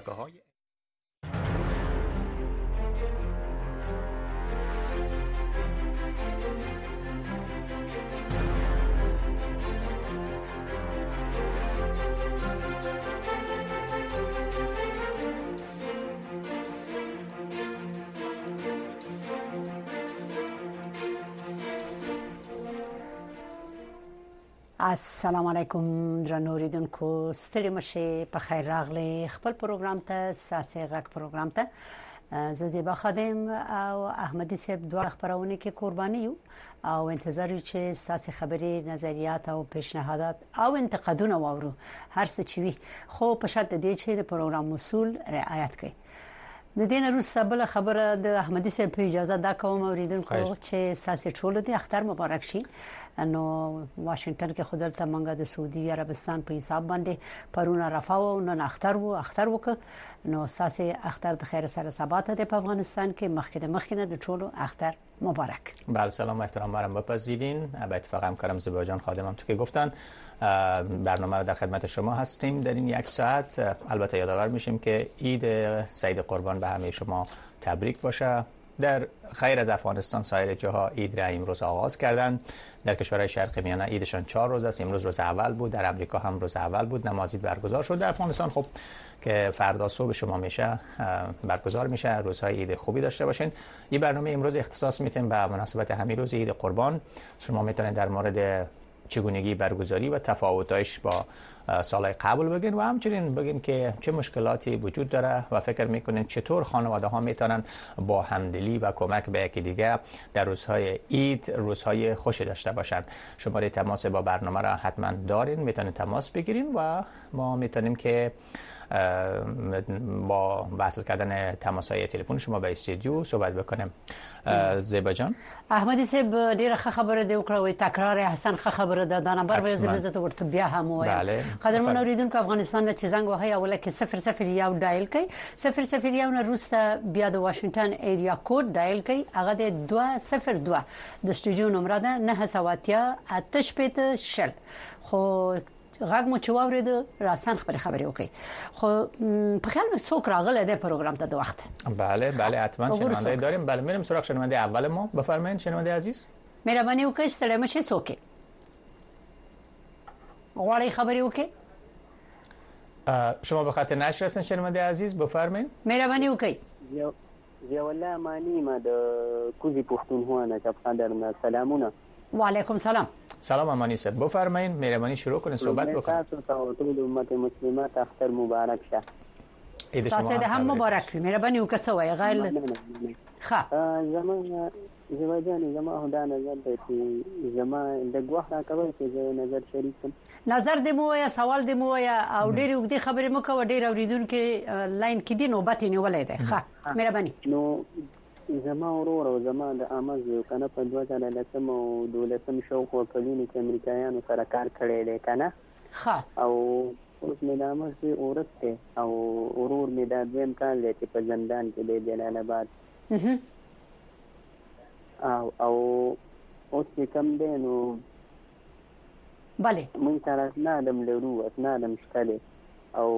شبکه‌های السلام علیکم درنو اوریدونکو ستړي مشه په خیر راغلی خپل پروګرام ته ساسي غک پروګرام ته زیبا خادم او احمدی صاحب دوه خبرونه کې قرباني یو او انتظار یو چې ساسي خبري نظریات او پیشنهادات او انتقادونه واورو هر څه چوي خو په شرط دی چې د پروګرام اصول رعایت کړي د دین روس بل خبره د احمدی صاحب په اجازه دا کوم اوریدونکو چې ساسي ټول دي اختر مبارک شي نو واشنگټن کې خدای ته منګه د سعودي عربستان په حساب باندې پرونه رفاو نن اختر وک نو ساسي اختر د خیر سره ثبات ده په افغانستان کې مخکې د ټولو اختر مبارک. بله سلام و احترام مرا بپذیرین. با اتفاق همکارم زیبا جان خادم هم تو که گفتن برنامه رو در خدمت شما هستیم در این یک ساعت. البته یادآور میشیم که عید سعید قربان به همه شما تبریک باشه. در خیر از افغانستان سایر جاها عید را امروز آغاز کردند. در کشورهای شرق میانه عیدشان 4 روز است. امروز روز اول بود. در امریکا هم روز اول بود. نماز عید برگزار شد. در افغانستان خب که فردا صبح شما میشه برگزار میشه. روزهای عید خوبی داشته باشین. این برنامه امروز اختصاص میتیم به مناسبت همین روز عید قربان. شما میتونید در مورد چگونگی برگزاری و تفاوتش با سالهای قبل بگین و همچنین بگین که چه مشکلاتی وجود داره و فکر میکنین چطور خانواده ها میتونن با همدلی و کمک به یکی دیگه در روزهای عید روزهای خوشی داشته باشن. شماره تماس با برنامه را حتما دارین، میتونین تماس بگیرین و ما میتونیم که با وصل کردن تماس‌های تلفن شما به استودیو صحبت بکنیم. زیبا جان احمدی صاحب ډیره خبره دی وکړه تکرار حسن خبره ده دا نمبر به زلزله ورته بیا هم وایي. قدرمن اوریدونکو افغانستان چې زنګ وهي اوله کې 001 ډایل کړئ 001 نه روسته بیا د واشنگټن ایریا کوډ ډایل کړئ هغه د 202 د استودیو نمبر ده 980 8 شل خو غږ مو چواوري د راسن خبرې وکي خو په خیال مې څوک راغله د پروګرام ته د وخت. بله حتما شنونده داریم. بله میریم سراغ شنونده اول ما. بفرمایید شنونده عزیز. مهرباني وکړئ ستړي مشه څوک غواړي خبرې وکي. شما به خط نشر هستین شنونده عزیز. بفرمایید. مهرباني وکړئ. یو الله مانی ما د کوزي پښتونخوا نه چپ درنه سلامونه. و علیکم سلام. سلام امانی صاحب بفرمایید. مهربانی شروع کنید صحبت بکنید. تاسو ته ټول امت مسلمانات اختر مبارک شه. عید شما هم مبارک وي. مهرباني وکړئ څه وایي غیر ښه زما جان زما خدا نظر دی چې زما د غوښه راکوي چې نظر شریک کړم. نظر دې مو یا سوال دې مو یا او ډېر وګړي خبرې مو کوي ډېر اوریدونکو لاین کې دي نوبت نیولې ده. ښه مهرباني. نو زما ورور او زما د امز کنه په 2010 او 12 شاوخوا کلونو کې امریکایانو سره کار کړی دی کنه. ښه او اوس مې د امز اورت ته او ورور مې د دویم کال دی چې په زندان کې دی جلال آباد. او اوس کم دی نو بله مونږ سره اسنادم لرو اسنادم شته او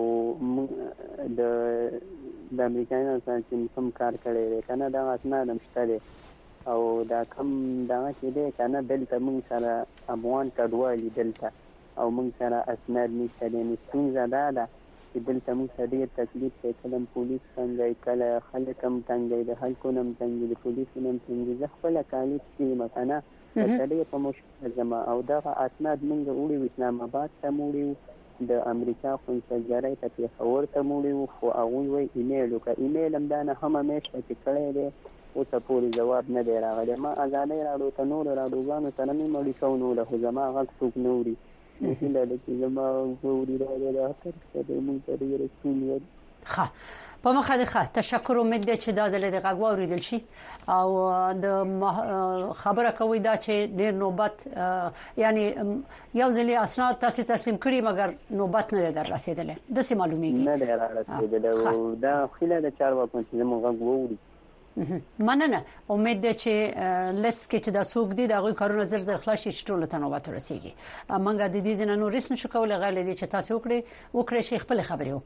د امریکایانو سره چې کوم کار کړی دی کنه دا اسنادم شته او دا کم دا چې دی کنه دلته مونږ سره افغان کډوالي دلته او مونږ سره اسناد نشته دی. ستونزه دا ده چې دلته مونږ سره ډېر تکلیف دی. کله پولیس څنګه کله خلک هم تنګ د خلکو هم تنګ د پولیسو هم تنګ. زه خپله کالج کې مثلا ډېر په مشکل زما او دغه اسناد مونږ وړي اسلام آباد ته موړي د امریکا قونسلګرۍ ته پېښور ته موړي خو هغوی وایي ایمیل وکړه. ایمیل هم دا نه هم میاشته چې کړی دی اوسه پورې جواب نه دی راغلی. ما ازادۍ راډیو ته نورو راډیوګانو سره مې مړي کونوله خو زما غږ څوک نه اوري. هیله ده چې زما اوري راډیو د اختر څخه مونږ ته ډېره ستونزه ده. ښه په مخه د ښه تشکر امید دی چې دا ځل د غږ واوریدل شي او د خبره کوي دا چې ډېر نوبت یعنی یو ځل اسناد تاسو تسلیم کړی مګر نوبت نه در رسیدلې د سې معلومیږي نه دی رسیدلی. دا خیله د چارواکو چې زموږ غږ واوري. مننه امید ده چې لس کې چې دا سوق دي دا غوي کارونه زر خلاص شي ټول ته نوبت رسیږي. منګه د دې ځنه نو رسن شو کول غل دي چې تاسو وکړي شي خپل خبري وکړي.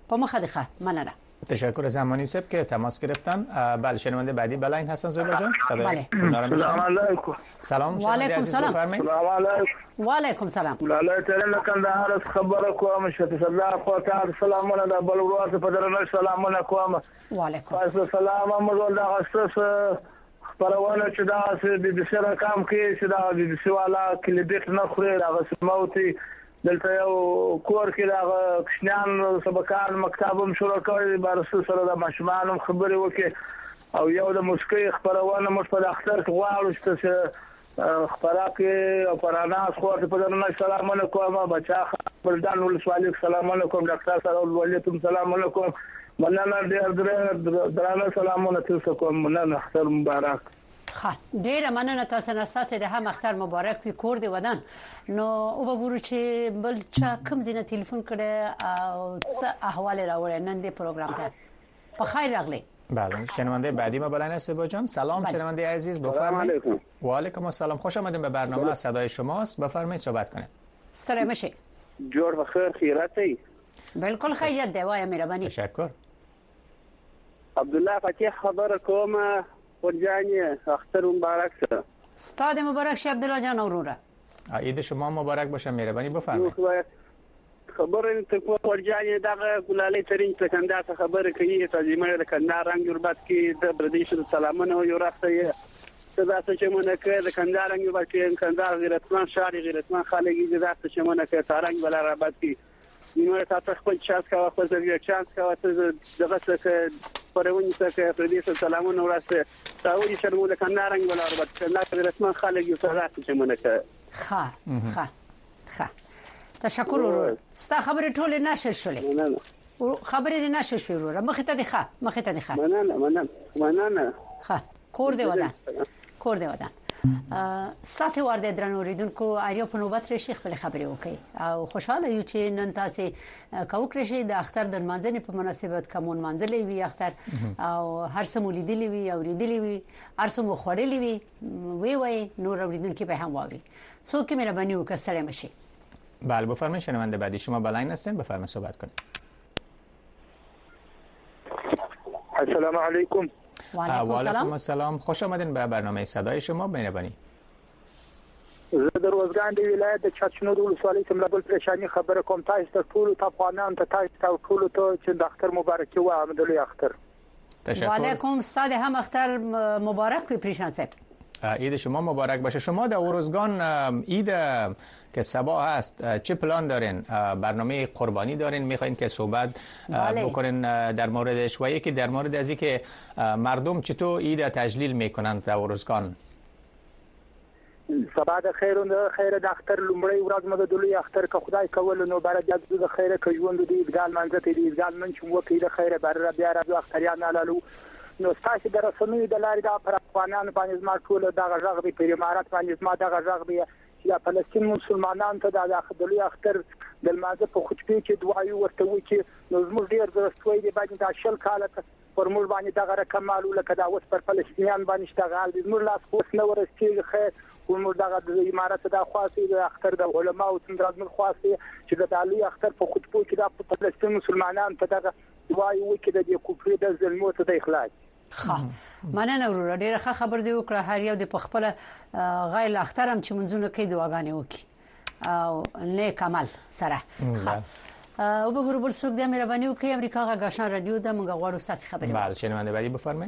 په مخه ده. مننه. تشکر از همانی سب که تماس گرفتن. بله شنونده بعدی بلاین هستن زیبا جان. بله. سلام علیکم. سلام. و علیکم سلام. سلام علیکم. و علیکم سلام. الله تعالی کندهار خبر کوم شته صدا خو سلامونه د بل ورځ په درنه سلامونه کوم. و علیکم. السلام مزول د اساس خبرونه چې دا بي بي سي رقم کې چې دا بي بي سي والا کلیبیت نه خوري دا سموتي دلته یو کور کې دا کښنان سبقان مکتبم شروع کړی بارسو سره د ماشومان خبرې وکي او یو د مسکی خبرونه مش په اختر کې غواړو چې خبره کې او پرانا خو په درنه سلام علیکم بچا بلدان ولسوالي سلام علیکم ډاکټر سره ولیکم سلام علیکم مننه ډېر درانه سلامونه تاسو کوم مننه اختر مبارک. ډیره مننه تاسو نه اساسه ده هم اختر مبارک په کور دی ودان نو او وګورو چې بل چا کوم زینه ټلیفون کړي او څه احوال راوړي نن دې پروګرام ته په خیر راغلی. بله شنونده بعدی ما بلند است با جان. سلام شنونده عزیز بفرمایید. و علیکم السلام خوش آمدید به برنامه از صدای شماست. بفرمایید صحبت کنید. ستاره میشه. جور بخیر خیراتی. بالکل خیریت دی وای مهربانی. تشکر. عبدالله فتیح خبر کوم ورجانی اختر مبارک شه. استاد مبارک شه عبدالله جان اوروره. عید شما مبارک باشه مهربانی بفرمایید. خبر ته ورجانی دغه ګلالي ترين څنګه څه خبره کوي ته زموږ د کندهار رنګ یوربات کې د پردیش سلامونه یو راځي دا څه چې مونږ کې د کندهار رنګ یوربات کې کندهار غیرتمن شاري غیرتمن خلګي دا څه چې مونږ کې تارنګ بل رابط کې نیمه تاسو خپل چانس کا خپل ځای چانس کا دغه څه پرونی څه پردیش سلامونه ورسته تاوی شرمو د کندهار رنګ بل رابط کندهار غیرتمن خلګي څه چې مونږ کې ښه تشکر ورور. ستا خبرې ټولې نشر شولې. خبرې نشر شوې ورور. مخې ته دی ښه. مننه. ښه کور دی ودان. ساسي ورده درنو ریدونکو اړیو په نوبت راشي خپل خبرې وکړي او خوشاله یو چې نن تاسو کوکړې شي د اختر د منځنۍ په مناسبت کومون منځلې وی اختر او هر سمو لیدلې وی او ریدلې وی هر سمو خورلې وی نور ریدونکو به هم واوري څوک مهرباني وکړه سره مشي. بله بفرمایید شنونده بعدی شما بلاین هستین بفرمایید صحبت کنید. السلام علیکم. و علیکم السلام خوش آمدین به برنامه صدای شما مهربانی. زه د روزګان د ولایت د چچنو د ولسوالۍ څخه بل پریشانی خبره کوم تاسو ته ټول افغانان ته تاسو ټول ته چې د اختر مبارکي و احمدالله اختر. تشکر. و علیکم استاد هم اختر مبارک وي پریشان صاحب. عید شما مبارک باشه. شما در اوروزگان عید که سبا هست چه پلان دارین؟ برنامه قربانی دارین؟ میخواین که صحبت بکنین در موردش و یکی در مورد از اینکه مردم چطور عید تجلیل میکنن در اوروزگان؟ سبا د خیر د اختر لومړی ورځ مده دلوي اختر که خدای کول نو بار د خیر که ژوند د ایدګال منځ ته د ایدګال من چې وکړي د خیر بار بیا راځو اختریان علالو نو تاسو د رسنوي د لارې د پر افغانانو باندې زما ټول د غږ دی په امارات باندې زما د غږ دی چې فلسطین مسلمانانو ته د داخلي اختر د مازه په خطبه کې دعایي ورته وکړي نو زموږ ډیر درستوي دی باندې د شل کاله پر موږ باندې د غره کمالو لکه دا اوس پر فلسطینیان باندې اشتغال دي موږ لاس اوس نه ورسېږي خیر موږ د امارات د خاصي د اختر د علما او څنګه د خاصي چې د دالي اختر په خطبه کې د فلسطین مسلمانانو ته د دعایي وکړي د کوپری د ظلمو ته د اخلاص. مننه ورور ډیره ښه خبر دی وکړه هر یو د خپل غیر اخترم چې منځونه کوي دعاګانې وکړي او نیک عمل سره. او بګور بل څوک د مهرباني وکړي امریکا غاښان رادیو د موږ غواړو تاسو خبرې. بله شنونده بعدی بفرمایید.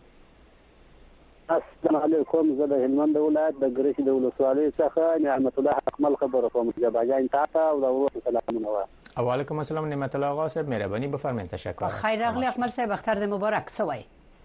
السلام علیکم زه د هلمند ولایت د ګریش د ولسوالۍ څخه نعمت الله اکمل خبر کوم جباجان تاسو او د ورور سلامونه و. و علیکم السلام نعمت الله آقا صاحب مهربانی بفرمایید. تشکر. خیر اغلی اکمل صاحب اختر مبارک سوای.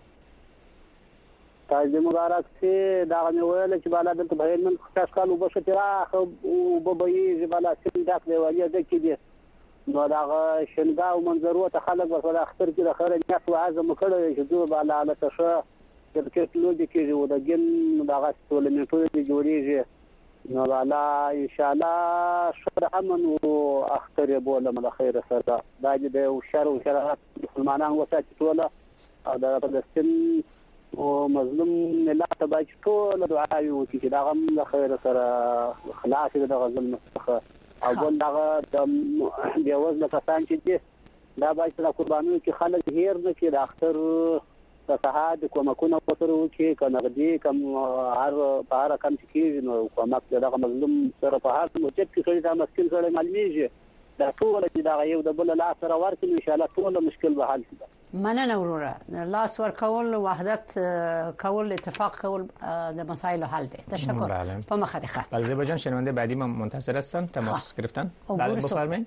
تاسو مبارک سي دا غوړل چې بالا دلته به من خاص کال وبشه تراخ او ببي بالا سین داخ دی وایي د کې دي نو دا شنګا او منظرو ته خلک ورسره اختر کې د خره نیت او عزم کړی چې دوه بالا له تشه کرکټ لوګي کې و د ګن دا غاستول نه ټول جوړیږي نو بالا ان شاء الله شر امن او اختر بوله مل خیر سره دا د شر او شرات مسلمانان وسات ټول او د فلسطین او مظلوم ملت باید ټول دعا وکړي چې دا غم له خیر سره خلاص د غزل مستخه او بل دا د یوز له کسان چې دي دا باید د قربانیو کې خلک هیر نه کړي د اختر صحه د کومکونه وسره وکړي کنه کم هر کم چې نو کومک دغه مظلوم سره په هر موجب کې سړي دا مشکل سره معلومیږي دا ټول چې دا یو د بل لاس سره ورکړي ان شاء الله ټول مشکل به حل شي. مننه وروره لاس ورکول وحدت کول اتفاق کول د مسائل حل ده. تشکر. په مخه ده. آذربایجان شنونده بعدی ما منتظر هستن تماس گرفتن. بله بفرمایید.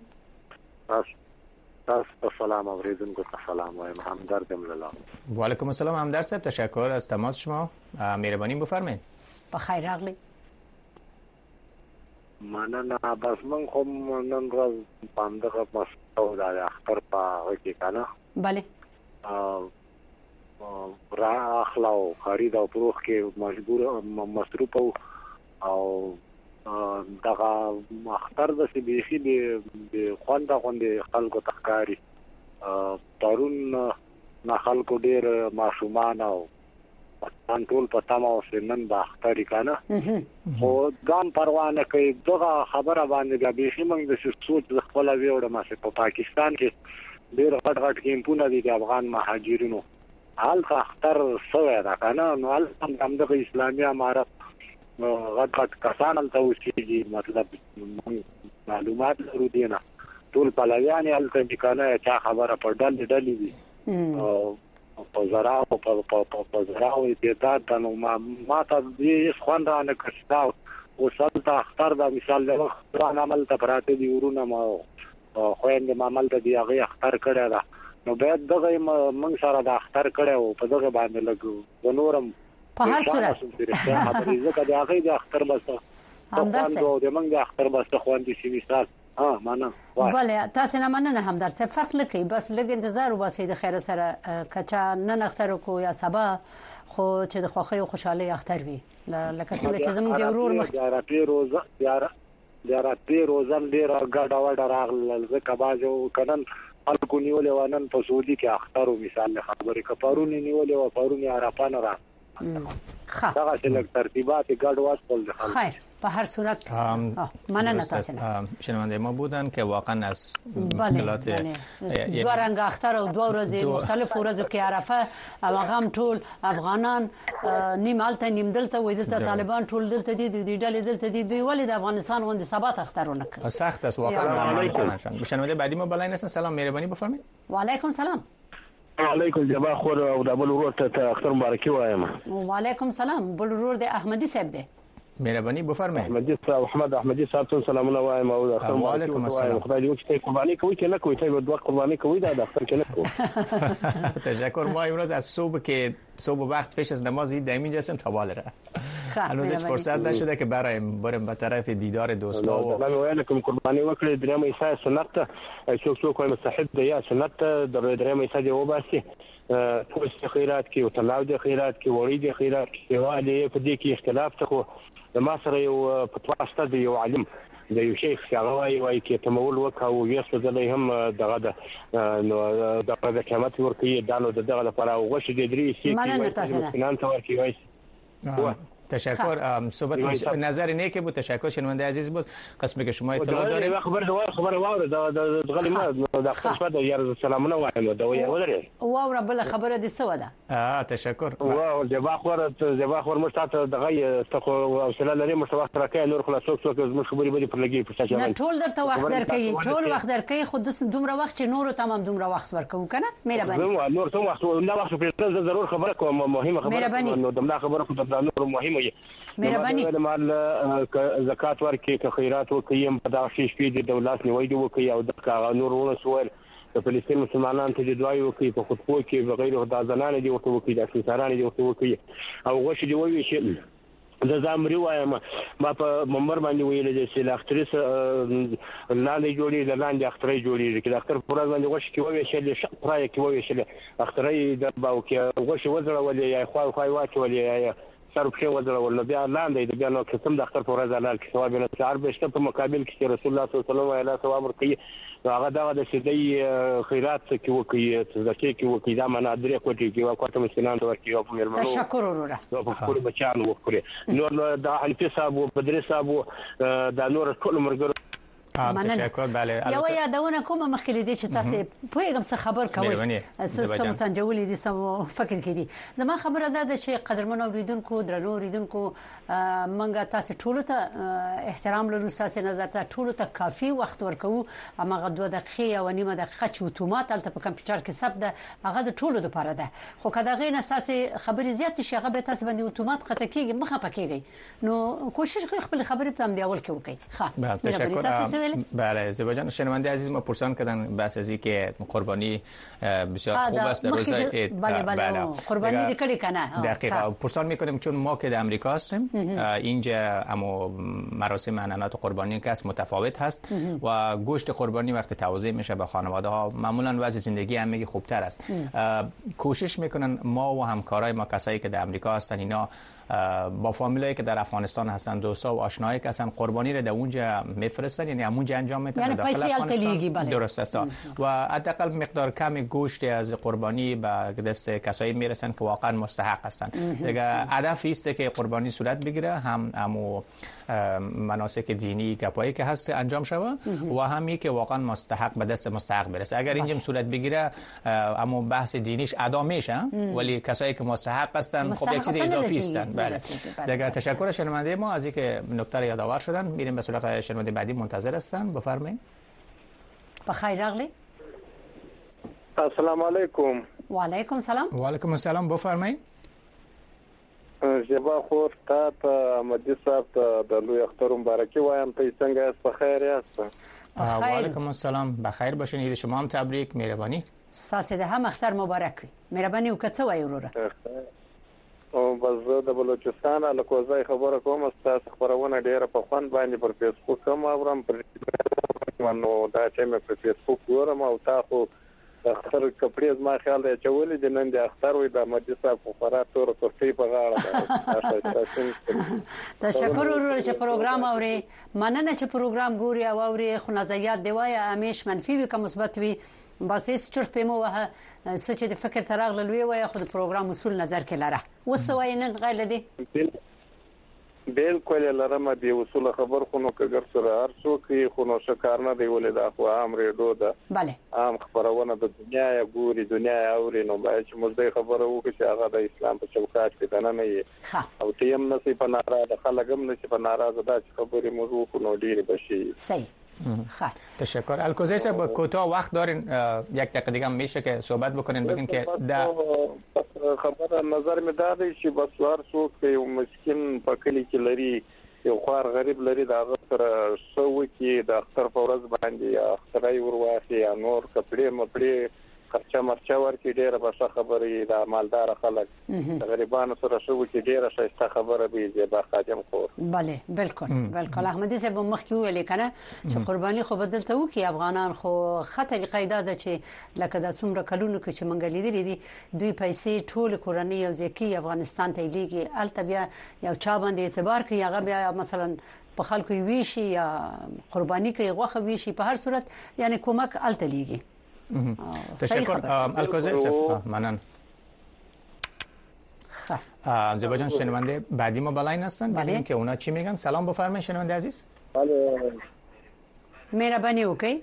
سلام اوریدونکو ته سلام وایم همدرد مللا. و علیکم السلام همدرد صاحب تشکر از تماس شما مهربانی بفرمایید. بخیر راغلی. مننه بس من خو نن ورځ باندې مسئله د اختر په کې کنه. بله. را اخلاو خرید او فروخ کې مجبور مصروف او دغه اختر د سبيخي د خوانده غونډه خلکو تخکاری تارون نه خلکو ډیر ماشومان او ټول په تمه وسنن د اختر کنه خو ځان پروا نه کوي دغه خبره باندې د بيخي موږ د سوچ د خپل ویوړه ماسه په پاکستان کې ډیر غټ کیمپونه دي د افغان مهاجرینو حال اختر سوې دا کنه نو هم د اسلامي امارت غټ کسان ته وشيږي مطلب معلومات ورو دي نه ټول پلاویان هلته کنه چا خبره په ډلې دي او په زراو په زراو دې تا نو ما ته دې خوانده نه کښتا او سلطه اختر دا مثال له قرآن عمل ته پراته دي ورونه ما خويند عمل ته دی هغه اختر کړی دا نو باید دغه موږ سره د اختر کړو په دغه باندې لګو ونورم په هر صورت ځکه دا هغه د اختر بسته همدرد د موږ د اختر بسته خواندې شي مثال معنا بله تاسو نه مننه همدرد څه فرق لکه بس لګ انتظار وباسي د خیر سره کچا نن اختر کو یا سبا خو چې د خوخي او خوشحالي اختر وي لکه څنګه چې زموږ د ورور مخ زیارتي روزن ډیر ګډ وډ راغل ځکه باجو کنن خلکو نیولې ونن په سعودي کې اختر مثال خبرې کپارونی نیولې و پارونی عرفان را دا چې ترتیبات ګډ واسطل دي خیر په هر صورت مننه تاسو شنونده ما بودن که واقعا از مشکلات دو رنگ اختر او دو ورځې مختلف ورځو کې عرفه او غم ټول افغانان نیم الته نیم دلته وې دلته طالبان ټول دلته دي د ډلې دلته دي دوی ولې د افغانستان غوندي ثبات اخترونه کوي سخت است واقعا شنونده بعدی ما بلای نسن سلام مهربانی بفرمایید. و علیکم سلام. علیکم جبا خور او د بل ورور ته اختر مبارکي وایم. و علیکم سلام بل ورور د احمدی صاحب دی مهربانی بفرمایید. احمدی صاحب احمد احمدی صاحب ته سلامونه وایم او اختر مبارکي وایم. خدای دې وکړي قرباني کوي چې نه کوي ته دوه قرباني کوي دا د اختر کې نه کوي. تشکر ما امروز از صبح وقت پیش از نماز عید در اینجا هستم تا بالا هنوز هیچ فرصت نشده که بریم به طرف دیدار دوستا و من ویلکم قربانی وکړي دریم عیسی سنت ته څوک مستحب دی یا سنت ته دریم عیسی دی وباسي ټول خیرات کې او تلاو د خیرات کې وړي د خیرات کې والی په دې کې اختلاف ته ما سره یو فتوا دی یو عالم د یو شیخ څنګه وایي کې تمول وکاو یې څه هم دغه نو د قیامت ورکی دانو دغه لپاره وغوښ دي درې شي کې نن ته ورکی وایي. تشکر صحبت نظر نیک بود. تشکر شنونده عزیز بود. قسمی که شما اطلاع دارید خبر واره د غلی ما د خپل د یار سلامونه وایم دا وایي ولري او رب الله خبره دي سو ده تشکر او جبا خور مشتاته دغه تخو او سلام لري مشوخت راکې نور خلاصو څوک زموږ خبرې به پر لګي په نه ټول درته وخت درکې ټول وخت درکې خود دومره وخت چې نور تمام دومره وخت ورکو کنه مهرباني نور څو وخت نه وخت په ضرور خبره کوم مهمه خبره نو دملا خبره خو د نور مهمه مهرباني مال زکات ورکې که خیرات وکیم په دغه شی شپې د دولت نیوي دی وکي او د نورونو سوال د فلسطین مسلمانان ته د دوی وکي په خطبو کې بغیر د ځانانه دی وکي د سارانه دی وکي او غوښ دی وایي چې د زامري وایم ما په منبر باندې ویل دي چې اختریس لاندې جوړي د لاندې اختري جوړي چې اختر پر باندې غوښ کې وایي چې شپره کې وایي چې اختري د باو کې غوښ وزره ولې یا خو واچولې سر په وځل ول بیا لاندې بیا نو قسم د اختر پر ځای لال کې ثواب نه چار بهشته په مقابل کې رسول الله صلی الله علیه و ثواب ورکړي هغه دا د شدی خیرات کې وکړي ځکه کې وکړي دا معنا درې کوټي کې وکړه مسلمان ته ورکړي او په مرمنو تشکر وروره په خپل بچانو وکړي نور د حنفي صاحب او بدر صاحب د نور ټول مرګ تشکر. بله یو یادونه کوم مخکې دي چې تاسو پوهیږم څه خبر کوي سم سنجولې دي سم فکر کړي. زما خبره ده چې قدرمن اوریدونکو درنو اوریدونکو منګه تاسو ټول ته احترام لرو، تاسو نظر ته ټول ته کافي وخت ورکو. امغه 2 دقیقې او نیمه دقیقه چې اتومات تل په کمپیوټر کې ثبت ده هغه د ټولو لپاره ده، خو کله غیر اساس خبري زیات شي هغه به تاسو باندې اتومات قطع کیږي مخه پکېږي. نو کوشش کوئ خپل خبرې په هم دی اول کې وکړئ. ښه تشکر. بله زیبا جان، شنونده عزیز ما پرسان کردن بحث از اینکه قربانی بسیار خوب است در روز عید. بله قربانی کردی کنه دقیقاً پرسان میکنیم چون ما که در امریکا هستیم اینجا اما مراسم عنعنات قربانی که است متفاوت هست و گوشت قربانی وقتی توزیع میشه به خانواده ها معمولا وضع زندگی همگی خوبتر است. کوشش میکنن ما و همکارای ما کسایی که در امریکا هستن اینا با فامیلایی که در افغانستان هستن دوستا و آشنایی که هستن قربانی رو در اونجا میفرستن، یعنی همونجا انجام میدن یعنی داخل افغانستان. درست است و حداقل مقدار کمی گوشت از قربانی به دست کسایی میرسن که واقعا مستحق هستن. دیگه هدف است که قربانی صورت بگیره، هم امو مناسک دینی گپایی که هست انجام شوه و همی که واقعا مستحق به دست مستحق برسه. اگر اینجا صورت بگیره اما بحث دینیش ادا میشه، ولی کسایی که مستحق هستن خب یک چیز اضافی هستن. بله دیگه تشکر شنونده ما از اینکه نکته رو یادآور شدن. میریم به سراغ شنونده بعدی منتظر هستن. بفرمایید. بخیر راغلی. السلام علیکم. و علیکم السلام. و علیکم السلام. بفرمایید. جبا خور تا احمدی صاحب د لوی اختر مبارکي وایم. ته څنګه یاست؟ بخیر یاست؟ و علیکم السلام. بخیر باشین. عید شما هم تبریک. مهربانی. ساسده هم اختر مبارک وي. مهرباني وکړه وای وروره. او بس د بلوچستان له کوزای خبره کوم. تاسو خبرونه ډیره په خوان باندې پر فیسبوک هم اورم، پر نو دا چې مې په فیسبوک ګورم او تاسو اختر کپړې ما خیال دی چې ولې د نن د اختر وي د احمدي صاحب په فرات تور کوټي په غاړه. تشکر ورور چې پروګرام اوري. مننه چې پروګرام ګوري او اوري. خو نظریات دی وای همیش منفي وي که مثبت وي بس هیڅ چرت په مو وه سچ د فکر تراغ لوي وای خو د پروګرام اصول نظر کې لره وسوي نن غیر لدی بالکل لرم دی اصول خبر خو نو کګر سره هر څوک خو نو شکار نه دی ولې دا خو عام ریډو ده. bale عام خبرونه د دنیا ګوري دنیا اوري نو باید چې موږ د خبره وکړو چې هغه د اسلام په چوکاټ کې نه نه او تیم نه سي په ناراضه خلګم نه سي په ناراضه دا خبرې موږ وکړو نو ډیره بشي. صحیح. تشکر. الکوزی صاحب کوتاه وقت دارین، یک دقیقه دیگه میشه که صحبت بکنین بگین که خبره نظر می دادی چې بس هر څوک یو مسکین په کلی کې لري یو خوار غریب لري دا غتر شو کې د اختر په ورځ باندې اخترای ورواخي یا نور کپړې مپړې خرچه مرچه ورکې ډیره به خبرې د مالدار خلک غریبانو سره شو کې ډیره شایسته خبره به دې با خادم خور. bale بالکل احمدي صاحب مخکې ویل کنه چې قرباني خو بدلته و کې افغانان خو خطر قاعده ده چې لکه د څومره کلونو کې چې منګ لیدلې دي دوی پیسې ټول کورنۍ یو ځکه افغانستان ته لیږي الته بیا یو چا باندې اعتبار کوي هغه بیا مثلا په خلکو ویشي یا قرباني کوي غوخه ویشي په هر صورت یعنی کومک الته لیږي. تشکر. الکوزی صاحب منن. زیبا جان شنونده بعدی ما بلاین هستن ببینیم که اونا چی میگن. سلام بفرمایید شنونده عزیز. بله مهربانی وکړئ.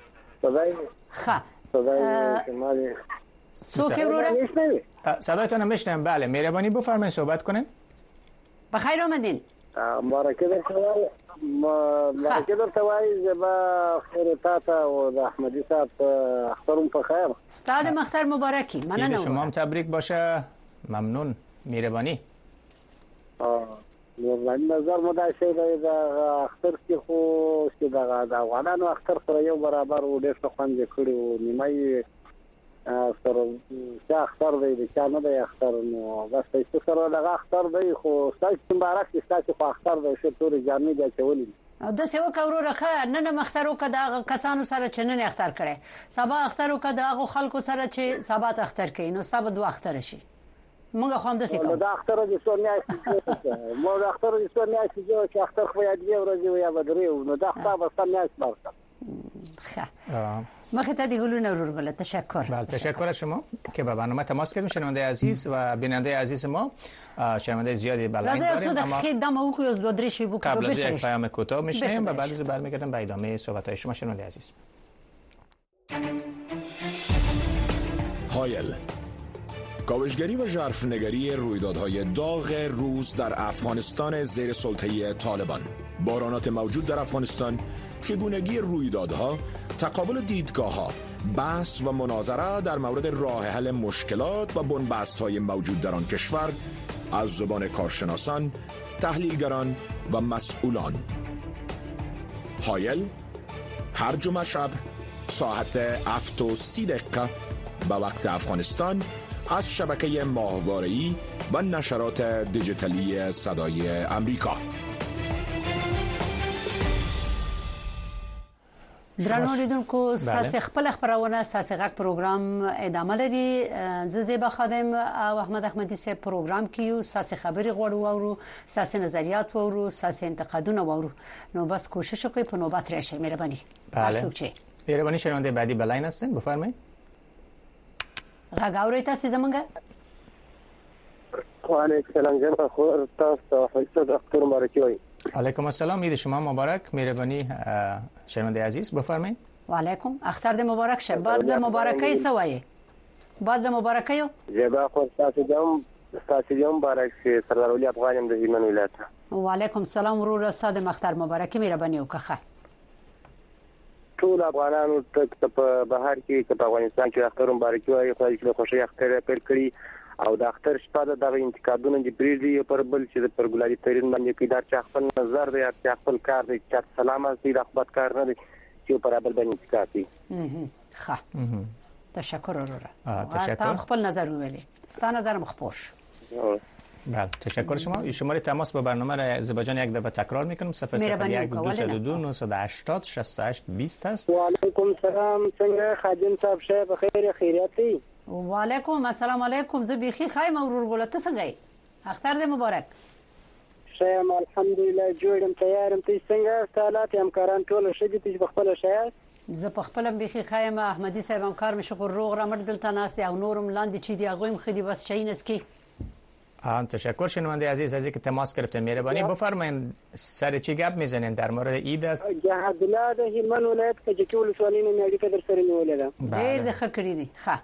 څوک وروره صدایتون میشنم. بله مهربانی بفرمایید صحبت کنین. بخیر آمدین. مبارکه درته مبارکه درته وایي زبا خیر تاته او د احمدي صاحب اخترون په خیر. استاد مختار مبارکی. مننه. شما هم تبریک باشه. ممنون. مهربانی. مهربانی نظر مداشي د اختر کې خو چې د افغانانو اختر سره یو برابر و ډېر څه خوند کړو نیمه سره چې اختر دی چې نه دی اختر نو بس چې سره د اختر دی خو ستاسو مبارک ستاسو خو اختر دی چې ټول جامې د چولې او د څه وکړو راخه نن مختارو کده کسانو سره چې نن اختر کړي سبا اخترو کده هغه خلکو سره چې سبا اختر کوي نو سبا دوه اختر شي موږ خو هم د څه کوو. دا اختر د سونیا مو د اختر د سونیا چې اختر خو یاد دی ورځي یا بدري نو دا اختر به سونیا سپارته. مخاطب گلونه ورور تشکر. بله تشکر از شما که به برنامه تماس کردید شنونده عزیز و بیننده عزیز ما. شنونده زیادی بالا داریم اما قبل از یک پیام کوتاه میشنیم و بعد از برمیگردیم به ادامه صحبت‌های شما شنونده عزیز. هایل کاوشگری و ژرفنگری رویدادهای داغ روز در افغانستان زیر سلطه طالبان، بارانات موجود در افغانستان، چگونگی رویدادها، تقابل دیدگاه‌ها، بحث و مناظره در مورد راه حل مشکلات و بنبست‌های موجود در آن کشور از زبان کارشناسان، تحلیلگران و مسئولان. هایل هر جمعه شب ساعت 7:30 به وقت افغانستان از شبکه ماهواره‌ای و نشرات دیجیتالی صدای امریکا. درنو لیدونکو ساس خپل خبرونه ساس غږ پروګرام ادامه لري. زیبا خادم او احمد احمدی سه پروګرام کیو ساس خبري غوړو ورو ساس نظریات ورو ساس انتقادونه ورو. نو بس کوشش وکړئ په نوبت راشئ مهرباني. بله مهرباني شنونده بعدی بلاین هستین بفرمایئ. غږ اورئ تاسو زمونږ. وعلیکم السلام جناب خور تاسو حضرت دکتر مبارکی. علیکم السلام عید شما مبارک مهربانی شنونده عزیز بفرمایید. و علیکم اختر د مبارک شه. بعد مبارکای سوای بعد مبارکایو جبا خو تاسو جام مبارک شه. سردار ولی افغانم د هلمند ولایت. و علیکم السلام ورور استاد مختار مبارک مهربانی وکړه. ټول افغانانو ته په بهر کې په افغانستان کې اختر مبارک وایي. خو چې خوشي اختر پیل کړی او د اختر شپه د انتقادونو د بریدي پر بل چې د پرګولاري ترين باندې کې دا چې خپل نظر دی چې خپل کار دی چې سلام سي د خپل کار نه دی چې پر بل باندې انتقاد دی. ښه تشکر وروره. تشکر خپل نظر ویلي ستاسو نظر مخپوش. بله تشکر شما. شماره تماس با برنامه را آذربایجان یک دفعه تکرار میکنم 0012292686820 است. و علیکم السلام څنګه خادم صاحب شه بخیر خیریت دی. و علیکم السلام علیکم زه بيخي خایم اورور ګوله ته څنګه اختر دې مبارک. شایم الحمدلله جوړم تیارم ته څنګه حالات همکاران ټول شدي په خپل شایع زه په خپل بيخي خایم احمدي صاحب همکار مې شکر روغ رمټ دلته ناس او نورم لاندې چي دی هغه خدي بس شي نسکی. تشکر شنونده عزیز از اینکه تماس گرفتین مهربانی بفرمایید سر چی گپ میزنین در مورد عید است. جهاد الله د هلمند ولایت کې چې ولسوالۍ نه اړیکه در سره نیولې ده. ډېر د خکړې دي. ښه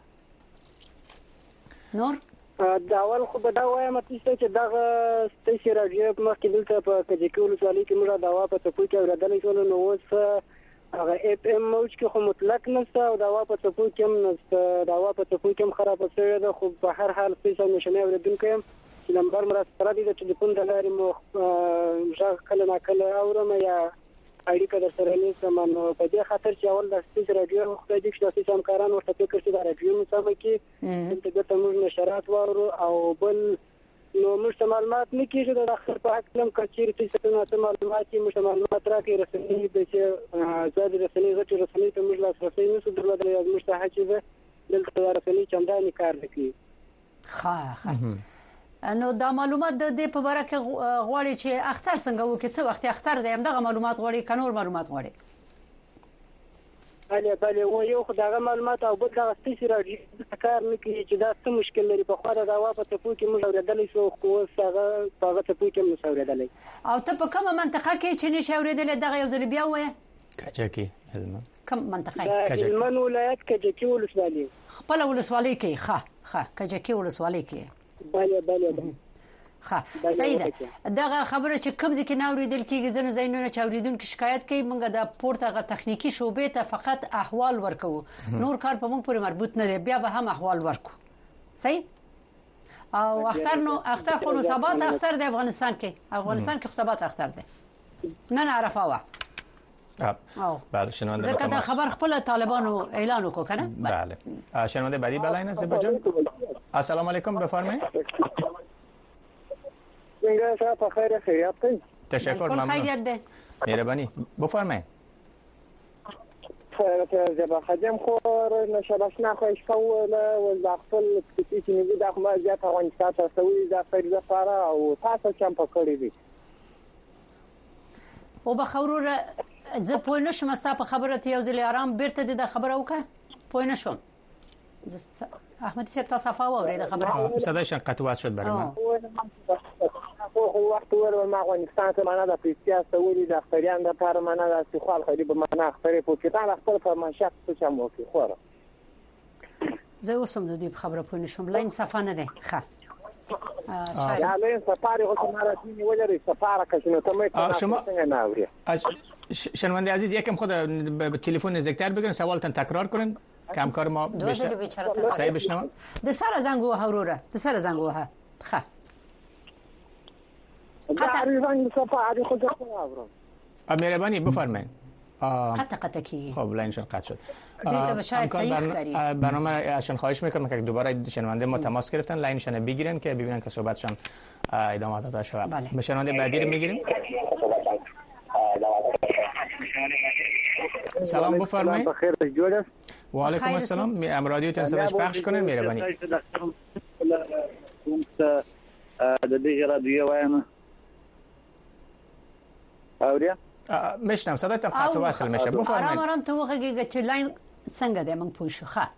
نور دا اول خو به دا وایم چې دغه ستاسو راډیو مخکې دلته په کجکي ولسوالۍ کې موږ دا واپس په کې اورېدل شو نو اوس هغه اف ام موج کې خو مطلق نشته او دا واپس په کې هم نشته. دا واپس په کې هم خراب شوی ده خو په هر حال څه نشنه اورېدونکو چې نمبر مرسته سره د ټلیفون د لارې مو ځکه کله نا کله اورم یا اړیکه در سره نیسم. نو په دې خاطر چې اول د ستاسو راډیو خدای دې چې تاسو همکاران ورته فکر چې دا راډیو نو سم کې دلته موږ نشرات وورو او بل نو موږ معلومات نه کیږي د اخر په حق لم کچېری تاسو معلومات موږ معلومات راکې رسنۍ د چې زاد رسنۍ غټي رسنۍ ته موږ لاسرسي نشو درلودل موږ ته حاجزه دلته رسنۍ چندانې کار نکوي. ښه نو دا معلومات د دې په اړه کې غواړي چې اختر څنګه وکړي څه وخت اختر دی هم دغه معلومات غواړي کنور معلومات غواړي. بله و یو خدای معلومات او بل دغه ستاسو راډیو کار نه کوي چې دا څه مشکل لري. په خو دا واپس په کې موږ اورېدلې شو خو هغه په کې موږ اورېدلې. او ته په کومه منطقه کې چې نشه اورېدلې دغه یو ځل بیا وایې کجکی هلمند کوم منطقه هلمند ولایت کجکی ولسوالۍ خپل ولسوالۍ کې ښه کجکی ولسوالۍ کې. بله ښه صحیح ده. دغه خبره چې کوم ځکه نه اوریدل کیږي ځنه زینونه چې اوریدونکو شکایت کوي موږ د پورتغه تخنیکی شوبې ته فقط احوال ورکو نور کار په موږ پورې مربوط نه دی بیا به هم احوال ورکو. صحیح او اختر خو نو ثبات اختر د افغانستان کې ثبات اختر دی نه عرفه وا. بله شنونده ځکه دا خبر خپل طالبانو اعلان وکړ کنه. بله شنونده بعدی بلاین آذربایجان. السلام علیکم بفرمایید. څنګه تاسو په خیر خیریت دی؟ تشکر ممنون. خیریت ده. مهربانی بفرمایید. جبا خدم خور نشبشنا خوش کوله و خپل چې نه دا خو زیات افغانستان ته سوي دا فریضه لپاره او تاسو چې هم پکړی دي. او بخورور زه پوه نشم ستا په خبره ته یو ځل آرام بیرته د خبره وکړه پوه نشم احمد صاحب تاسو فاوره د خبره صدایشان قطوات شد برای ما وخت ور ما افغانستان ته معنا د سیاست ولې د اختیاران د لپاره معنا د استقلال خالي به معنا اختیار په کتاب خپل فرمایشات څه مو کې خوره زه اوسم د دې خبره پوه نشم لاین صفه نه ده ښه یا لاین سفاری غوښتل ما راځي ولري سفاره کښینو ته مې شما څنګه نه اوري شنونده عزیز یکم خود به تلفن نزدیکتر بگیرین سوالتون تکرار کنین که همکار ما بیشتر صحیح بشنون د سر زنگ وه وروره د سر زنگ وه خه مهربانی بفرمایید قطع کی خب لاینشون قطع شد برنامه ازشون خواهش میکنم که دوباره شنونده ما تماس گرفتن لاینشون بگیرن که ببینن که صحبتشون ادامه داده شود به شنونده بعدی رو میگیریم سلام بفرمایید بخیر جوړ و علیکم السلام رادیو تن صداش پخش کنین مهربانی د دې رادیو وایم اوریا مشنم صدایتون قطع وصل میشه بفرمایید آرام تو وګورئ چې لاین څنګه ده موږ پوه شو ښه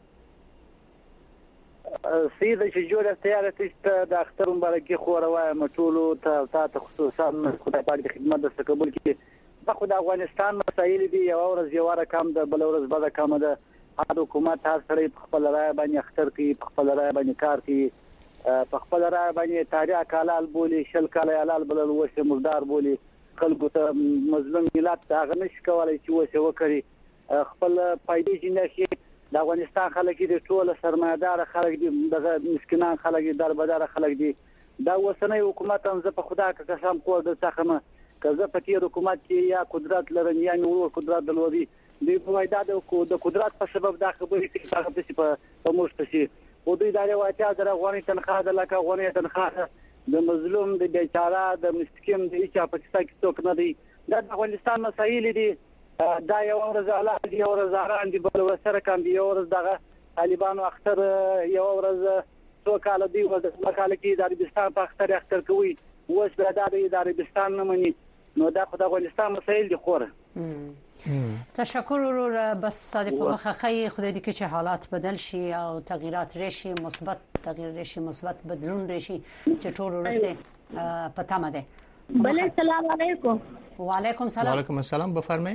سیده چې جوړه تیار ته د اختر مبارکي خوره وایم ټولو ته خصوصا خدای پاک د خدمت د قبول کړي په د افغانستان مسایل دي یو ورځ یو رقم د بل ورځ بل رقم د حکومت هر سره په خپل رائے باندې اختر کوي په خپل رائے باندې کار کوي په خپل رائے باندې تاریخ کالال بولی شل کال حلال بل وسه مردار بولی خلکو ته مظلوم ملت هغه نش کولای چې وسه وکړي خپل پایدې جنشي د افغانستان خلک دي ټول سرمایدار خلک دي د مسکینان خلک دي دربدار خلک دي دا وسنۍ حکومت هم زه په خدا کې قسم کوم د څخه کزه پکې حکومت کې یا قدرت لري یا نور قدرت دلوري د پویدا د قدرت په سبب دا خبرې چې هغه په موږ شي او دوی دا واچا در غونې تنخواه د لکه غونې تنخواه د مظلوم د بیچاره د مسکین د چې په پاکستان کې څوک نه دی دا د افغانستان مسایل دي دا یو ورځ الله دی یو ورځ اران دی بل ورځ سره کم دی یو ورځ دغه طالبانو اختر یو ورځ څو کال دی ورځ مکاله کې د عربستان په اختر کوي اوس د عربستان نه مني نو دا خو د افغانستان مسایل دي خوره تشکر ورور بس ساده په مخه خی خدای دې چې حالات بدل شي او تغییرات راشي مثبت تغییر راشي مثبت بدلون راشي چې ټول ورسه پتا مده بله السلام علیکم وعلیکم السلام وعلیکم السلام بفرمایئ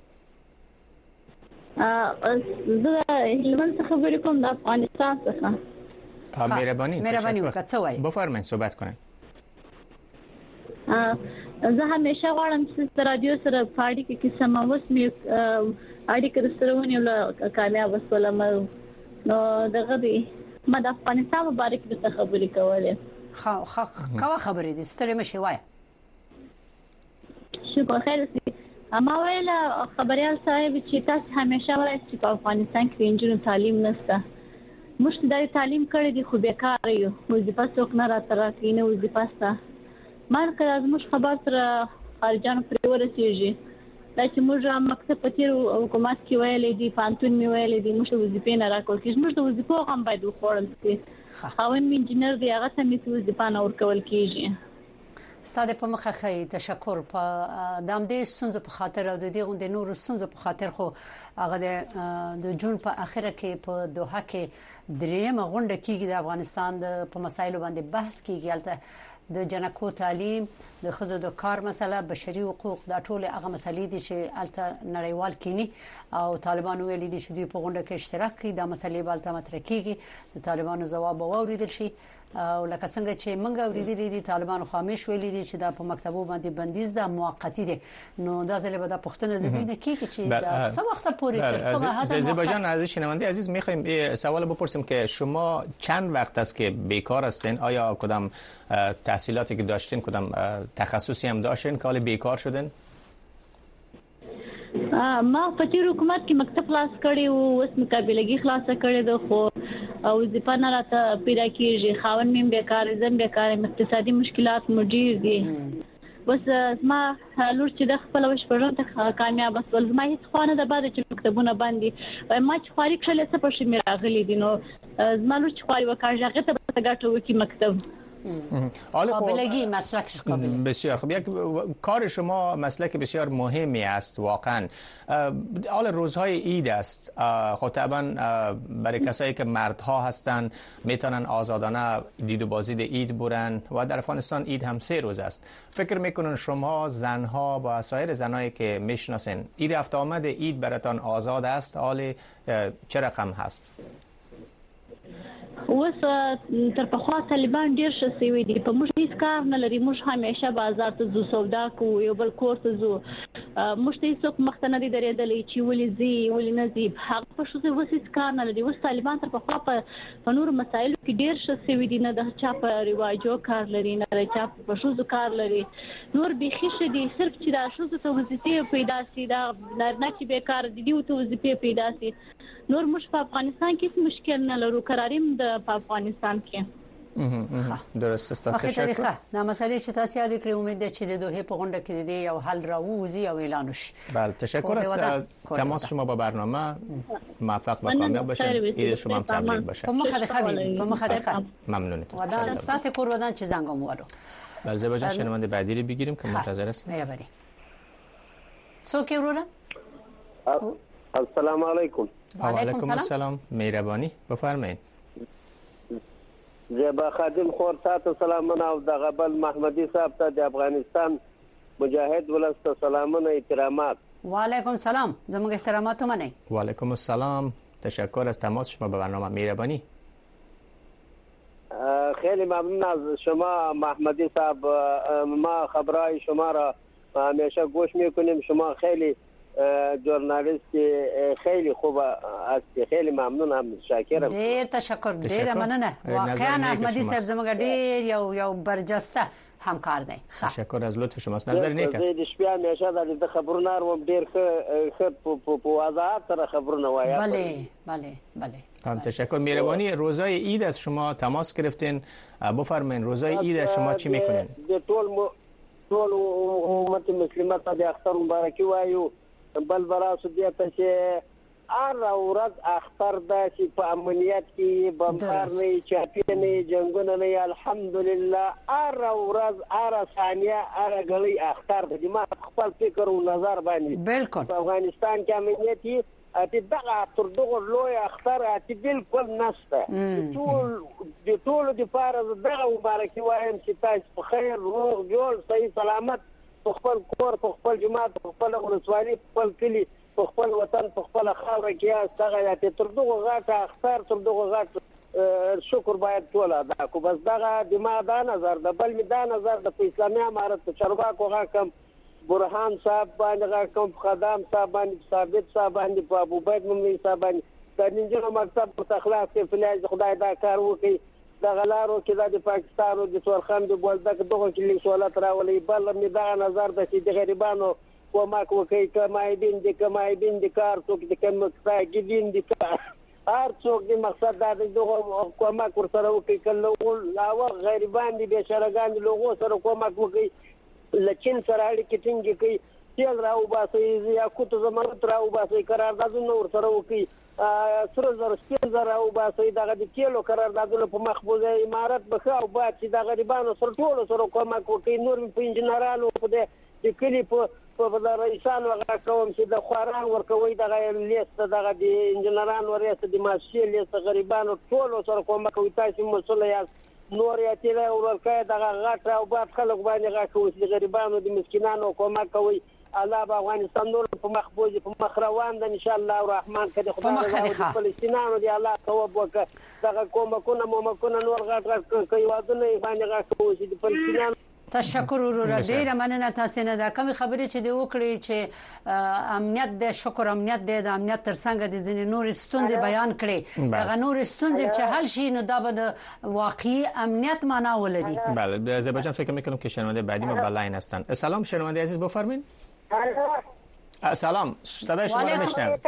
زه هلمند څخه خبرې کوم د افغانستان څخه مهرباني وکړئ بفرمایئ صحبت کړئ زه همیشه غواړم چې رادیو سره پاړی کې سماوس می اړیکه سره ونیول کامیاب وسولم نو دغه دی ما د افغانستان مبارک د خبرې کوله خبرې دي ستړي مشه وای شکر خیر سي اما ویل خبريال صاحب چې تاسو همیشه وایي چې په افغانستان کې انجونو تعلیم نشته موږ د تعلیم کړې دي خو بیکار یو وظیفه څوک نه راته کینه وظیفه ستا مان کله زموږ خبر سره خارجان پرې ورسېږي دا چې موږ مکتب په تیر حکومت کې ویلې دي پانتون می ویلې دي موږ وظیفې نه راکول کېږي موږ د وظیفو هم باید وخوړل شي خاوند انجینر دی هغه ته می وظیفه نه ورکول کېږي ساده په مخه خی تشکر په دام دې سنځ په خاطر او د دې غونډې نور سنځ په خاطر خو هغه د جون په اخره کې په دوحه کې درېمه غونډه کېږي د افغانستان په مسایلو باندې بحث کېږي البته د جنکو تعلیم د خزو د کار مسله بشري حقوق دا ټول هغه مسلې دي چې الته نړیوال کینی او طالبانو ویلي دي چې دوی په غونډه کې اشتراک کوي دا مسلې بالته مطرح کیږي د طالبانو جواب اوریدل شي او لکه څنګه چې موږ اوریدلې دي طالبانو خاموش ویلي دي چې دا په مکتبو باندې بندیز ده موقتی دي نو دا ځله به د پښتنه د دینه کیږي چې دا څه وخت پورې تر زیباجان عزیز شنونده عزیز میخوایم سوال بپرسیم که شما چند وقت است که بیکار هستین آیا کدام تحصیلاتی که داشتین کدام تخصصی هم داشتین که حالا بیکار شدین ما په تیر حکومت کې مکتب خلاص کړی او اوس مقابلګي خلاص کړی د خو او ځپا نه راته پیدا کیږي خاون مې بیکار زم بیکار اقتصادي مشکلات موجود دي بس ما لور چې د خپل وشپړو ته کامیاب وسول ما هیڅ خو نه د بعد چې مکتبونه باندې ما چې خاري کړل څه په شي راغلي دي نو زما لور چې خاري وکړه هغه ته ګټو کې مکتب قابلگی مسلکش قابل. بسیار خب. یک کار شما مسلک بسیار مهمی است واقعا. حال روزهای عید است، خب طبعا برای کسایی که مردها هستن میتونن آزادانه دید و بازدید عید برن و در افغانستان عید هم 3 روز است. فکر میکنن شما زنها با سایر زنایی که میشناسین این رفت آمد عید براتان آزاد است؟ حال چه رقم هست؟ اوس تر پخوا طالبان ډیر شسوي دي په موږ هیڅ کار نه لري. موږ همیشه بازار ته ځو، سودا کوو، یو بل کور ته ځو. موږ ته هیڅوک مخ ته نه دي درېدلی چې ولې ځي ولې نه ځي. هغه په ښځو اوس هیڅ کار نه لري. اوس طالبان تر پخوا په نورو مسایلو کې ډیر شسوي دي. نه د چا په رواجو کار لري، نه د چا په ښځو کار لري. نور بیخي ښه دي. صرف چې دا ښځو ته وظیفې پیدا سي، دا نارینه چې بیکاره دي دوی ته وظیفې پیدا سي. نور موږ په افغانستان کې هیڅ مشکل نه لرو. قراریم د په افغانستان کې درست است. تشکر. دا مسئله چې تاسو یاد کړئ، امید ده چې د دوحه په غونډه کې د یو حل راوځي او اعلان وشي. بله تشکر از تماس شما با برنامه. موفق و کامیاب باشید. عید شما هم تبریک باشه. په مخه خبرې، په مخه خبرې. ممنونتم. و دا اساس کور ودان چې زنګم وارو. بله زیبا جان شنونده بعدی رو بگیریم که منتظر است. مهربانی. څوک وروره؟ السلام علیکم. و علیکم السلام. مهربانی بفرمایید. زیبا خادم خور تاسو سلامونه او د غبل محمدي صاحب ته د افغانستان مجاهد ولست سلامونه احترامات. و علیکم السلام. زموږ احترامات منئ. و علیکم السلام. تشکر از تماس شما به برنامه. مهربانی. خیلی ممنون از شما محمدی صاحب. ما خبرهای شما را همیشه گوش میکنیم. شما خیلی ژورنالیست خیلی خوب هستی. خیلی ممنونم. شاکرم. ډیر تشکر. ډیر مننه. واقعا احمدی صاحب زموږ ډیر یو برجسته همکار دی. تشکر از لطف شماست. نظر نیک است. د شپې همیشه د خبرونه اورم. ډیر ښه په وضاحت سره خبرونه وایي. بله. هم تشکر. مهربانی. روزای عید از شما تماس گرفتین، بفرمایید روزای عید از شما چی میکنین؟ د ټول امت مسلمه ته د اختر مبارکي وایو. بل براسو دې ته چې هر ورځ اختر ده چې په امنیت کې بمبار نه چاپی نه جنگونه نه. الحمدلله هر ورځ هر ثانیه هر غړي اختر ده. ما خپل فکر او نظر باندې بالکل په افغانستان کې امنیت ته دغه تر دغه لوی اختر ته بالکل نشته. ټول د فارغ دغه مبارکي وایم چې تاسو په خیر روغ جوړ صحیح سلامت په خپل کور، په خپل جماعت، په خپل ولسوالۍ، په خپل کلی، په خپل وطن، په خپل خاوره کې یاست. هغه تر دغه غاټه اختر، تر دغه غاټه شکر باید ټول ادا کو. بس دغه دماغ دا نظر ده. بل می دا نظر د اسلامي امارت په چارواکو غاکم برهان صاحب باندې غاکم، خدام صاحب باندې، ثابت صاحب باندې، په ابوبید ممنون صاحب باندې د ننجو مکتب په تخلاص کې فلاج خدای دا کار وکي. د غلارو کې د پاکستان او د تورخم د بولدک دغه کې لیک سوالات راولي. بل می دا نظر ده چې د غریبانو کومک وکړي. کمایدین د کار څوک د کمکتاګین د کار هر څوک د مقصد دا دغه کومک ورسره وکړي. کله لاو غریبان دي بشرګان د لوغو سره کومک وکړي. لکن سره اړیکې ټینګې کوي. تیل راو باسي یا کوته زمانت راو باسي. قراردادونه ورسره وکړي. سره زر سپین زر او باسي. دغه د کیلو قراردادونه په مخبوزه امارت بخښه او بعد چې د غریبانو سره ټول سره کومک وکړي. نور په انجنیرانو په د کلی په رئیسانو هغه کوم چې د خواران ورکوي. دغه لیست دغه د انجنیرانو ریاست د ماشي لیست غریبانو ټول سره کومک کوي. تاسو مسؤل یاست. نور یاتیله ورکه دغه غاټه او بعد خلک باندې غاکوي چې غریبانو د مسکینانو کومک کوي. الله به افغانستان نور په مخبوز په مخ روان ده ان شاء الله الرحمن. کله خدای د فلسطینانو دی الله توب وکړه. دغه کومکونه نور غاټ کوي وادونه باندې غاکوي چې د فلسطینانو. تشکر وروره. ډیره مننه. تاسو نه دا کوم خبرې چې دی وکړي چې امنیت د شکر امنیت د امنیت ترڅنګ د ځینې نور ستونزې بیان کړي. هغه نور ستونزې چې حل شي نو دا به د واقعي امنیت معنا ولري. بله آذربایجان فکر می‌کنم که شنونده بعدی ما بالاین هستند. سلام شنونده عزیز بفرمایید. سلام صدای شما رو میشنوم.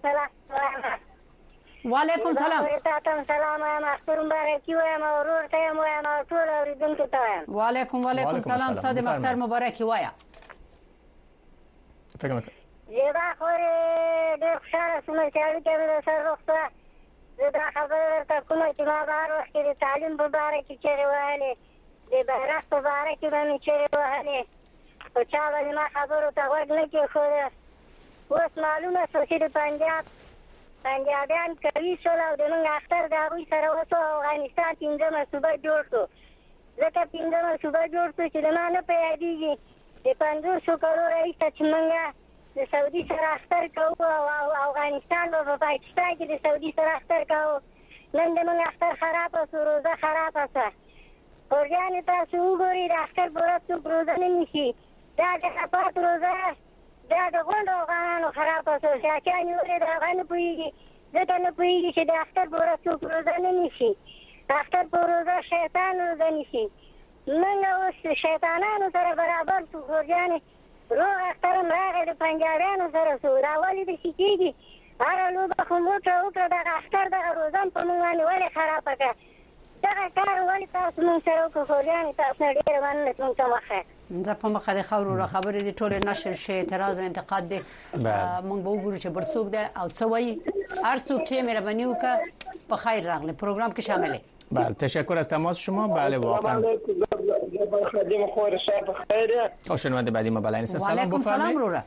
و علیکم سلام. و علیکم سلام. صاد مختار مبارکی وایا. فکر میکنم زیبا خوری دیر خوشحال اسمه چاوی که میده سر رخصه زیبا خبر تا کنه که ما بار وقتی دی تعلیم ببارکی چه روایلی د بیرغ په باره کې به مې چیغې وهلې خو چا به زما خبرو ته غوږ نه کېښوده. اوس معلومه شوه چې د پنجابیان قوي شول او زموږ اختر د هغوی سره وشو. افغانستان 5مه صوبه جوړ شو. ځکه 5مه صوبه جوړ شو چې د ما نه په یادېږي د 500 کلو راهیسې چې موږ د سعودي سره اختر کوو او افغانستان به په پاکستان کې د سعودي سره اختر کوو. نن د موږ اختر خرابه شو، روزه خرابه شوه. خورجانې تاسو وګورئ د اختر په ورځ څوک روزه نه نیسي. دا د خپات روزه دا د غونډو افغانانو خرابه شوه. شاچانې ولې د هغه نه پوهېږي، ځکه نه پوهېږي چې د اختر په ورځ څوک روزه نه نیسي. د اختر په روزه شیطان روزه نیسي. موږ اوس شیطانانو سره برابر شو. خورجانې روغ اختر هم راغی د پنجابیانو سره شو. دا ولې داسې کېږي؟ هره لوبه خو وکړه دغه اختر دغه روزه هم په موږ باندې ولې خرابه کړه؟ دغه کار ولې تاسو موږ سره وکړو؟ خورجانې تاسو نه ډېره مننه موږ ته وخیر. زه په مخه د خبرو خبرې دي ټول نشر شي، اعتراض او انتقاد دي. موږ به وګورو چې بل څوک ده او څه وایي. هر څوک چې مهرباني وکړه په خیر راغلی پروگرام کې شامل. بله تشکر از تماس شما. بله واقعا شنونده بعدی ما بلاین است. سلام بفرمایید.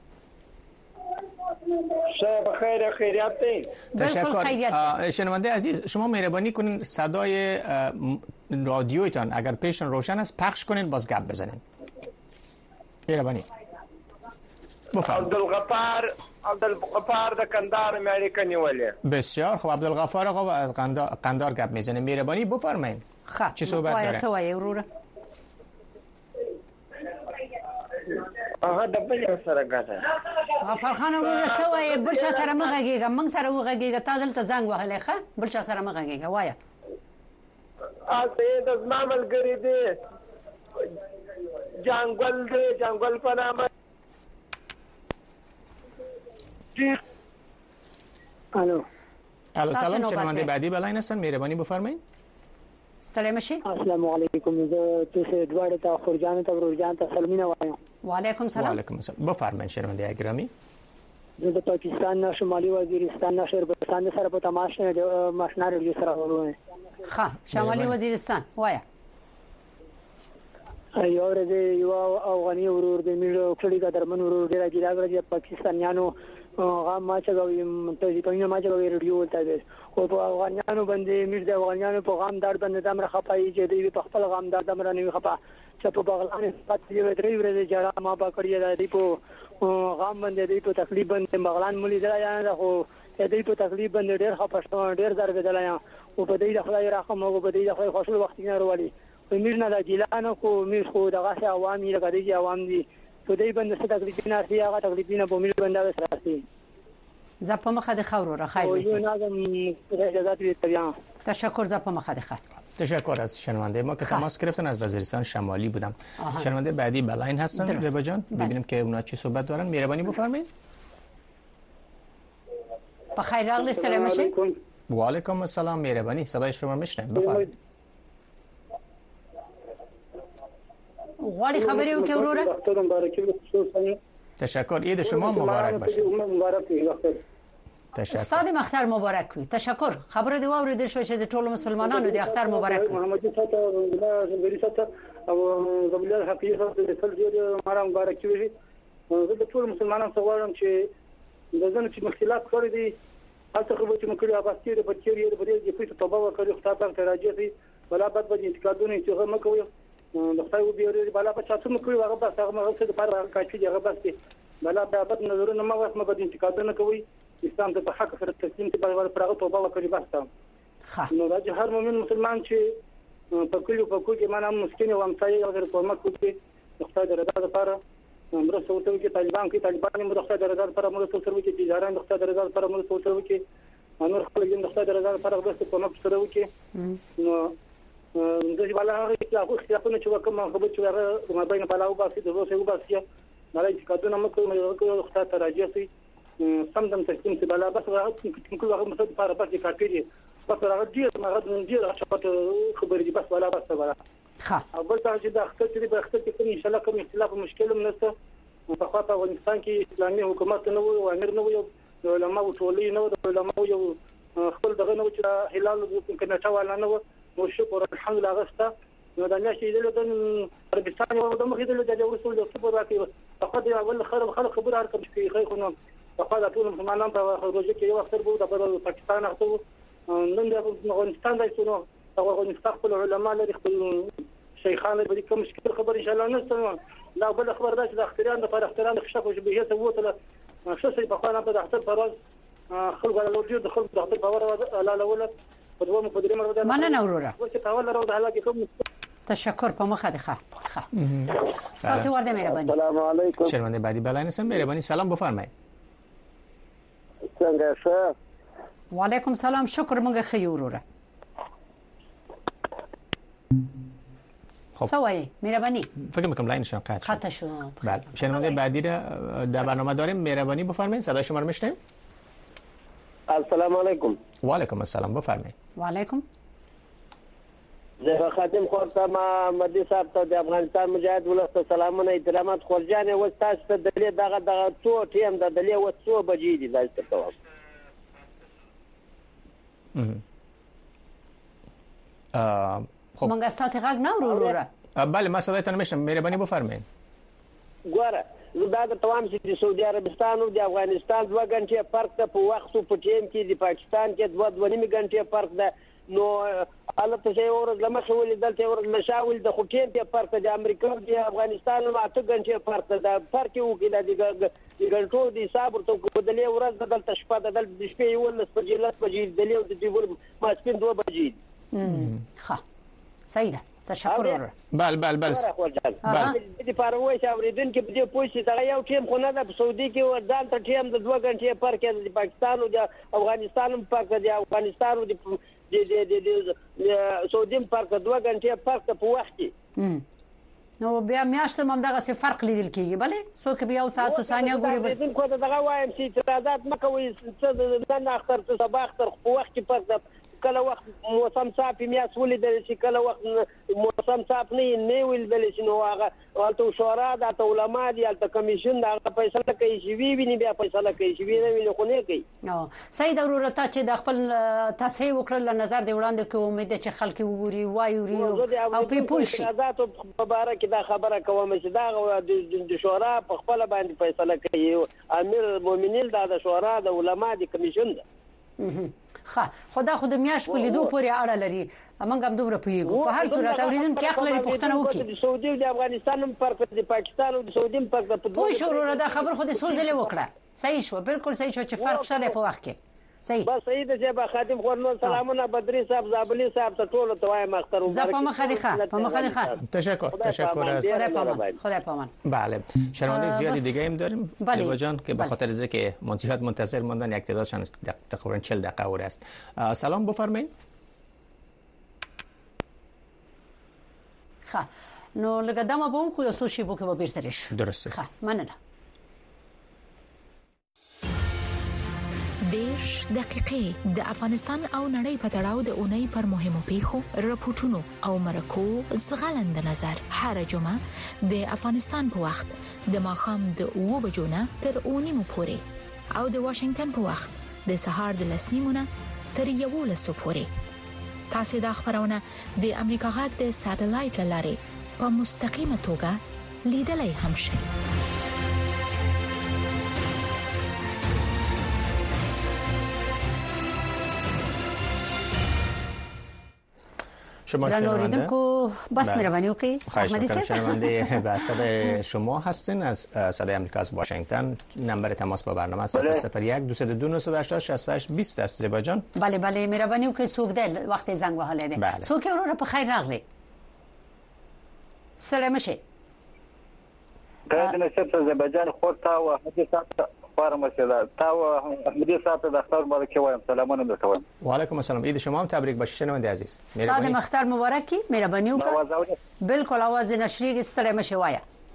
شب بخیر، خیریت دید. تشکر. شنونده عزیز شما مهربانی کنین صدای رادیویتان اگر پیشن روشن است پخش کنین باز گپ بزنین. مهربانی. عبدالغفار د کندهار مې نیولې. بسیار خوب. عبدالغفار آقا از قندار گپ میزنه. مهربانی بفرمایید. چی صحبت داره؟ څه وایي وروره؟ هغه د بل سره ګټه. غفار خان وروره څه وایي؟ بل چا سره مه غږېږه، موږ سره وغږېږه. تا دلته زنګ وهلی ښه؟ بل چا سره مه غږېږه. وایه. د زما ملګري دی جانګل دی، جانګل په نامه. الو سلام. شنونده بعدی بلاین هستن. مهربانی بفرمایید. ستړی مشي. السلام علیکم. زه تاسو دواړه ته خورجان ته ورجان ته سلامونه وایم. وعلیکم سلام. وعلیکم السلام. بفرمایید شنونده گرامی. زه د پاکستان نه شمالي وزیرستان نه شربستان سره په تماس نه د ماشنا رډیو سره ورونه. ښه شمالي وزیرستان وایه. یو ورځ یو افغاني ورور د میړو کړي د درمن ورور ډیر اجازه د پاکستانیانو غام ما چغوي منتظر کوي ما چغوي رډیو ته ده او په افغانانو باندې میر د افغانانو په غام دار باندې دمر خپای چې دوی په خپل غام دار دمر نه خپا چې په بغلان پاتې یو درې ورځې جړه ما با کړی دی په غام باندې دی په تکلیف باندې بغلان مولي دریا نه خو دې په تکلیف باندې ډیر خپشتون ډیر درد دلایا او په دې د خدای رحم او په دې د خدای خوشو وخت نه وروړي میر نه د جیلانو کو میر خو دغه عوامي لکه دې عوام دي په دې باندې څه تکلیف نه راځي هغه تکلیف نه په میر باندې راځي. زه په مخه د خبرو را خیر وسی. تشکر. زه په مخه د خبر. تشکر از شنونده ما که تماس گرفتن از وزیرستان شمالی بودم. شنونده بعدی بلاین هستن ربا جان. ببینیم که اونا چی صحبت دارن. مهربانی بفرمایید. بخیر راغلی. سلام علیکم. و علیکم السلام. مهربانی صدای شما میشنم. بفرمایید. غواړي خبرې وکړو وروره. تشکر. عید شما مبارک باشه. تشکر. استاد اختر مبارک وي. تشکر. خبره دی واورېدل شو چې د ټولو مسلمانانو د اختر مبارک وي. محمد صاحب غری صاحب او زبیل حقیقت د فلجو مارا مبارک وي. زه د ټولو مسلمانانو څخه غواړم چې د ځنه چې مختلف کړی دي هڅه کوي چې موږ یې اباستي د پچیر یې د دې په توبه وکړو خدای پاک ته راځي دي بلا بد به انتقادونه چې هغه مکوي د خدای و بیرې بلا په چاتو مکوي هغه بس هغه مغه څه د پاره کاچي هغه بس بلا بد نظرونه ما واسمه به انتقادونه کوي اسلام ته په حق سره تسلیم ته بل پرغه توبه وکړي بس تا نو دا چې هر مؤمن مسلمان چې په کلیو په کوګه مانه مسکین او امسایه او کومه کوي خدای د رضا لپاره مرسته وکړي چې طالبان کې طالبان موږ خدای د رضا لپاره مرسته وکړي چې تجارت خدای د رضا لپاره مرسته وکړي نور خپل دین خدای د رضا لپاره مرسته کومه وکړي نو د بالا هغه چې هغه خپل چې وکم خبر چې هغه ما بین په لاو باسي د روسي وباسي مالای چې کډونه مکو خدای ته راځي سم دم تسلیم چې بالا بس هغه کوم هغه مسد لپاره پاتې کاټي بس هغه ډیر ما غد ډیر شپه خبرې دي بس بالا بس بالا او بل څه چې د اختر چې د اختر کې ان شاء الله کوم اختلاف مشکل هم نشته په خاطر افغانستان کې اسلامي حکومت نه وي او امیر نه وي او علماء ټولي نه وي علماء یو خپل دغه نه چې هلال کې نه ټاواله نه وي نو شکر الحمدلله غسته نو د نشي د عربستان یو د مخې د ورسول د خبر راکې په دې اول خلک خبر هر کوم شي خو نو په خاطر ټول مسلمانان په روزه کې یو وخت بو د پاکستان اخته نن د افغانستان د سونو افغانستان خپل علما لري خپل شیخان لري کوم مشکل خبر ان شاء الله نشته لا بل خبر راځي د اختیاران د اختیاران خشب او شبهه سوته شو سي په خانه په اختر فراز خلق على الوجود دخل ضغط الباور لا الاولى قدوم مقدرين مرده مننه وروره وتتاول راود هلاكي کوم تشکر په مخه ده ساسی ورده مهربانی السلام علیکم شرمنده بعدی بلای نسم مهربانی سلام بفرمایید څنګه ښه وعلیکم سلام شکر مونږه خی وروره سوای مهربانی فکر میکنم لاینشون قطع شد بله شنونده بعدی را در برنامه داریم مهربانی بفرمایید صدای شما رو میشنویم السلام علیکم وعلیکم السلام بفرمایید وعلیکم زه خادم خورتم مدي صاحب ته د افغانستان مجاهد ولست سلامونه احترامات خورجان او تاسو ته دلې دغه څو ټیم د دلې و څو بجې دي دلته کوم خب مونږه ستاسو غږ نه وروره بله ما صدایتون میشنم مهربانی بفرمایید ګوره دا د توام چې د سعودي عربستان او د افغانستان 2 غنټې فرق ته په وخت او په ټیم کې د پاکستان کې 2.5 غنټې فرق ده نو البته چې اورز لمخه ولې دلته اورز مشاول د خټین په فرق د امریکا او د افغانستان او 8 غنټې فرق ده فرق یو کې د غنټو د حساب ورته په دلې ورځ دلته شپه د شپې یو لس بجې دلې او د دیور ماسپین 2 بجې ښه صحیح ده تشکر بله بله د پاروي چې اوریدونکو په دې پوښتنه دا یو ټیم خو نه د سعودي کې ورځان ته ټیم د 2 غنټې فرق د پاکستان او د افغانستان فرق د افغانستان او د سعودي فرق 2 غنټې فرق په وخت کې نو بیا میاشته هم دغه څه فرق لیدل کیږي بله څوک بیا او ساعت او ثانیه ګوري بل کو دغه وایم چې اعتراضات مکوي څه نه اختر څه صباح اختر په وخت کې فرق کله وخت موسم صاف میاس ولیدل شي کله وخت موسم صاف نه ولیدل شي نو هغه ولته شورا د علماء دي د کمیشن د فیصله کوي چې وی بیا فیصله کوي چې وی خو نه کوي صحیح ضرورت چې د خپل تصحیح وکړل نظر دی وړاندې کوي امید چې خلک وګوري وایوري او په پوښي اعتراضات په باره کې دا خبره کوم چې دا د شورا په خپل باندې فیصله کوي امیر المؤمنین د شورا د علماء د کمیشن ده خدا خود میاش په لیدو پورې اړه لري موږ هم دومره پیګو په هر صورت اوریدم کې اخلي پښتنه وکي د سعودي او د افغانستان هم فرق د پاکستان او د سعودي هم فرق په دوه شروع دا خبر خو د سوزلې وکړه صحیح شو بالکل صحیح شو چې فرق شته په وخت کې صحیح بس صحیح ده چې با خادم خورنو سلامونه بدري صاحب زابلي صاحب ته ټول ته وایم اختر مبارک په مخه ښه تشکر از خدا پامان بله شنونده زیادی دیگه هم داریم لیوا جان که به خاطر اینکه منتظر موندن یک تعدادشان تقریبا 40 دقیقه اور است سلام بفرمایید ښه نو لږه دمه به وکړو یو څو شیبو کې به بیرته راشو درسته ښه مننه 10 دقیقې د افغانستان او نړۍ په تړاو د اونۍ پر مهمو پیښو راپورټونو او مرکو زغلند نظر هر جمعه د افغانستان په وخت د ماښام د 2 بجو نه تر 9 پورې او د واشنگټن په وخت د سهار د 10 نیمه تر 11 پورې تاسو د خبرونه د امریکا غږ د ساتلایت لارې په مستقیمه توګه لیدلای هم شئ شما شنونده بس مهربانی وکړئ احمدی صاحب شنونده به صدای شما هستین از صدای آمریکا از واشنگتن نمبر تماس با برنامه 001 202 988 20 است زیبا جان بله مهربانی وکړئ څوک دی وخت زنګ وهلی دی څوک ورور په خیر راغلی سلام شه دا د نشط زیباجان خورتا او احمدی صاحب فرمایشه تا و احمدی صاحب د اختر مبارک وایم سلامونه درته وایم وعلیکم السلام عید شما هم تبریک باشه شنونده عزیز ستاسو مختار مبارک مهرباني وکړه بالکل आवाज نشریږي ستړی مشه وایا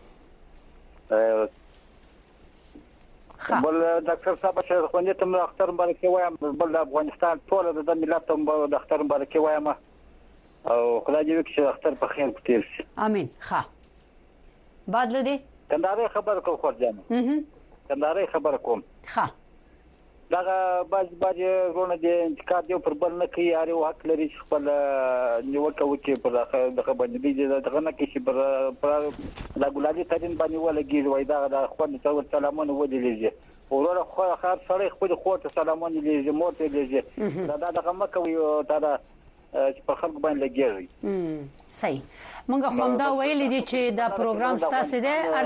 بل ډاکټر صاحب چې خو نیت مې اختر مبارک وایم بل افغانستان ټول د ملت هم د اختر مبارک وایم او خدای دې وکړي چې اختر په خیر تیر شي امين ښه بعد لدی کندهار خبر کو خورجان کندهار خبر کوم ښه دغه باز ورونه د انتقاد یو پر بل نه کوي هر یو حق لري چې خپل نیوکه وکړي پر دغه باندې دغه نه کوي چې پر د ګلالي تدین باندې ولګي وای دا خپل څور سلامونه ودیږي ورور خو خاص سره خپل خو ته سلامونه لږه مور ته لږه دا دغه مکه وي دا چې په خلک باندې لګي صحیح مونږ خو دا ویل دي چې دا پروګرام ساسه ده